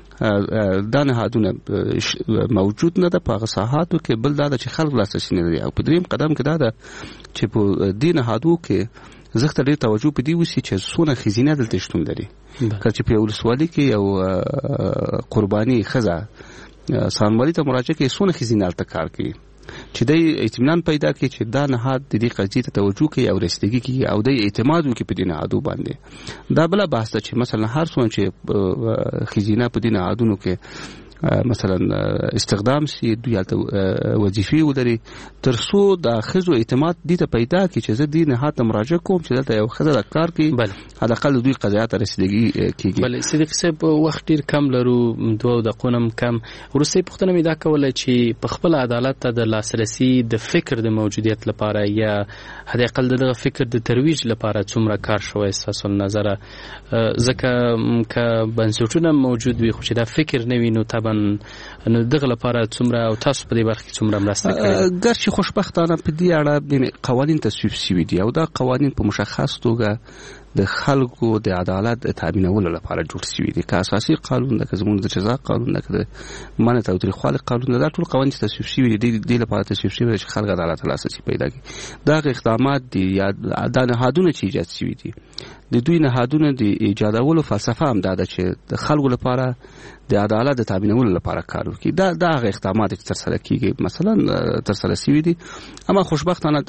دا نهادونه موجود نه ده په هغه ساحاتو کې بل دا ده چې خلک لاسرسي نه لري او په دریم قدم کې دا ده چې په دې نهادو کې زه ته ډېر توجه په دې وشي چې څونه ښځینه دلته شتون لري کله چې په یو ولسوالي کې یو قرباني ښځه څارنوالۍ ته مراجعه کوي څونه ښځینه هلته کار کوي چې د اطمینان پیدا کړي چې دا نهاد د دې قضیې ته توجه کوي او رسیدګي کوي او د اعتماد وکړي په دې نهادو باندې دا بله بحث ده چې مثلا هر څومره چې ښځینه په دې نهادونو کې مثلا استخدام سي دوی هلته وظیفې ولري تر څو د ښځو اعتماد دې ته پیدا کړي چې زه دې نهاد ته مراجعه کوم چې دلته یو ښځه د کار کوي حداقل دوی قضایات ته رسیدګي کېږي بله صدیق صاحب وخت ډېر کم لرو دوه دقیقو نه هم کم وروستۍ پوښتنه مې دا کوله چې په خپل عدالت ته د لاسرسي د فکر د موجودیت لپاره یا حداقل دغه فکر د ترویج لپاره څومره کار شوی ستاسو له نظره ځکه که بنسټونه موجود وي خو چې دا فکر نه وي نو طبعا نو دغه لپاره څومره او تاسو په دې برخه کې څومره مرسته کړې ګر چې خوشبختانه په دې اړه قوانین تصویب شوي دي او دا قوانین په مشخص توګه د خلکو د عدالت تامینولو لپاره جوړ شوی دی. که اساسي قانون ده، که زموږ د جزا قانون ده، که د منع تاوتریخوالي قانون ده، دا ټول قوانین چې تصویب شوي دي د دې لپاره تصویب شوي چې خلک عدالت لاسرسي پیدا کړي. دغه اقدامات دي یا دا نهادونه چې ایجاد شوي دي، د دوی نهادونه د ایجادولو فلسفه هم دا ده چې د خلکو لپاره د عدالت د تامینولو لپاره کار وکړي. دا د هغه اقدامات چې ترسره کیږي مثلا ترسره شوي دي. اما خوشبختانه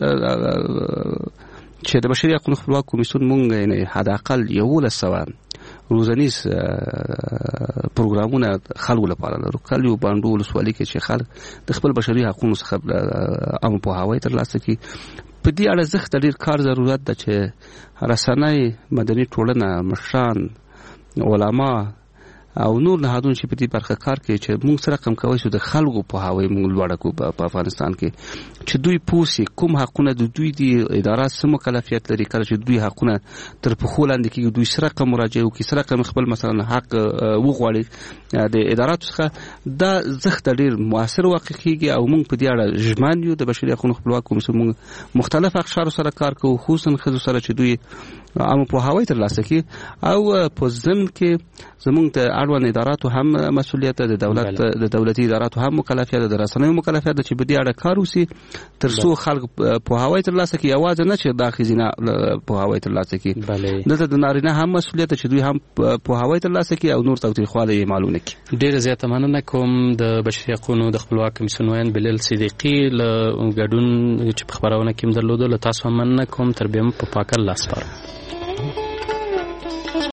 چې د بشري حقوقو خپلواک کمیسیون مونږ یعنې حداقل یولس سوه روزنیز پروګرامونه خلکو لپاره لرو. کلیو بانډو ولسوالۍ کې چې خلک د خپل بشري حقوقو څخه عامه پوهاوی ترلاسه کړي. په دې اړه زښت ډېر کار ضرورت ده چې رسنۍ، مدني ټولنه، مشران، علما او نور نهادونه چې په دې برخه کار کوي چې موږ سره کم کوي چې د خلکو پوهاوی موږ لوړه کړو په افغانستان کې، چې دوی پوسي کوم حقونه د دوی دي، ادارات څه مکلفیت لري، کله چې دوی حقونه تر پښو لاندې کېږي دوی سره کم مراجعه وکړي، سره کم خپل مثلا حق وغواړي د اداراتو څخه. دا زښت ډېر مؤثر واقع کېږي او موږ په دې اړه ژمن یو. د بشري حقوقو خپلواک کمیسیون موږ مختلف اقشارو سره کار کوو، خصوصا ښځو سره چې دوی عامه پوهاوی ترلاسه کړي. او په ضمن کې زموږ د اړوند اداراتو هم مسؤلیت ده، د دولت د دولتي اداراتو هم مکلفیت ده، د رسنیو مکلفیت ده چې په دې اړه کار وشي تر څو خلک پوهاوی ترلاسه کړي. یوازې نه چې د ښځینه پوهاوی ترلاسه کړي، دلته د نارینه هم مسؤلیت ده چې دوی هم پوهاوی ترلاسه کړي او نور تاوتریخوالی یې معلومه کړي. ډېره زیاته مننه کوم د بشري حقوقو د خپلواک کمیسیون ویاند بلال صدیقي له ګډون چې په خپرونه کې هم درلودو. له تاسو هم مننه کوم. تر بیا په پاک الله سپارم.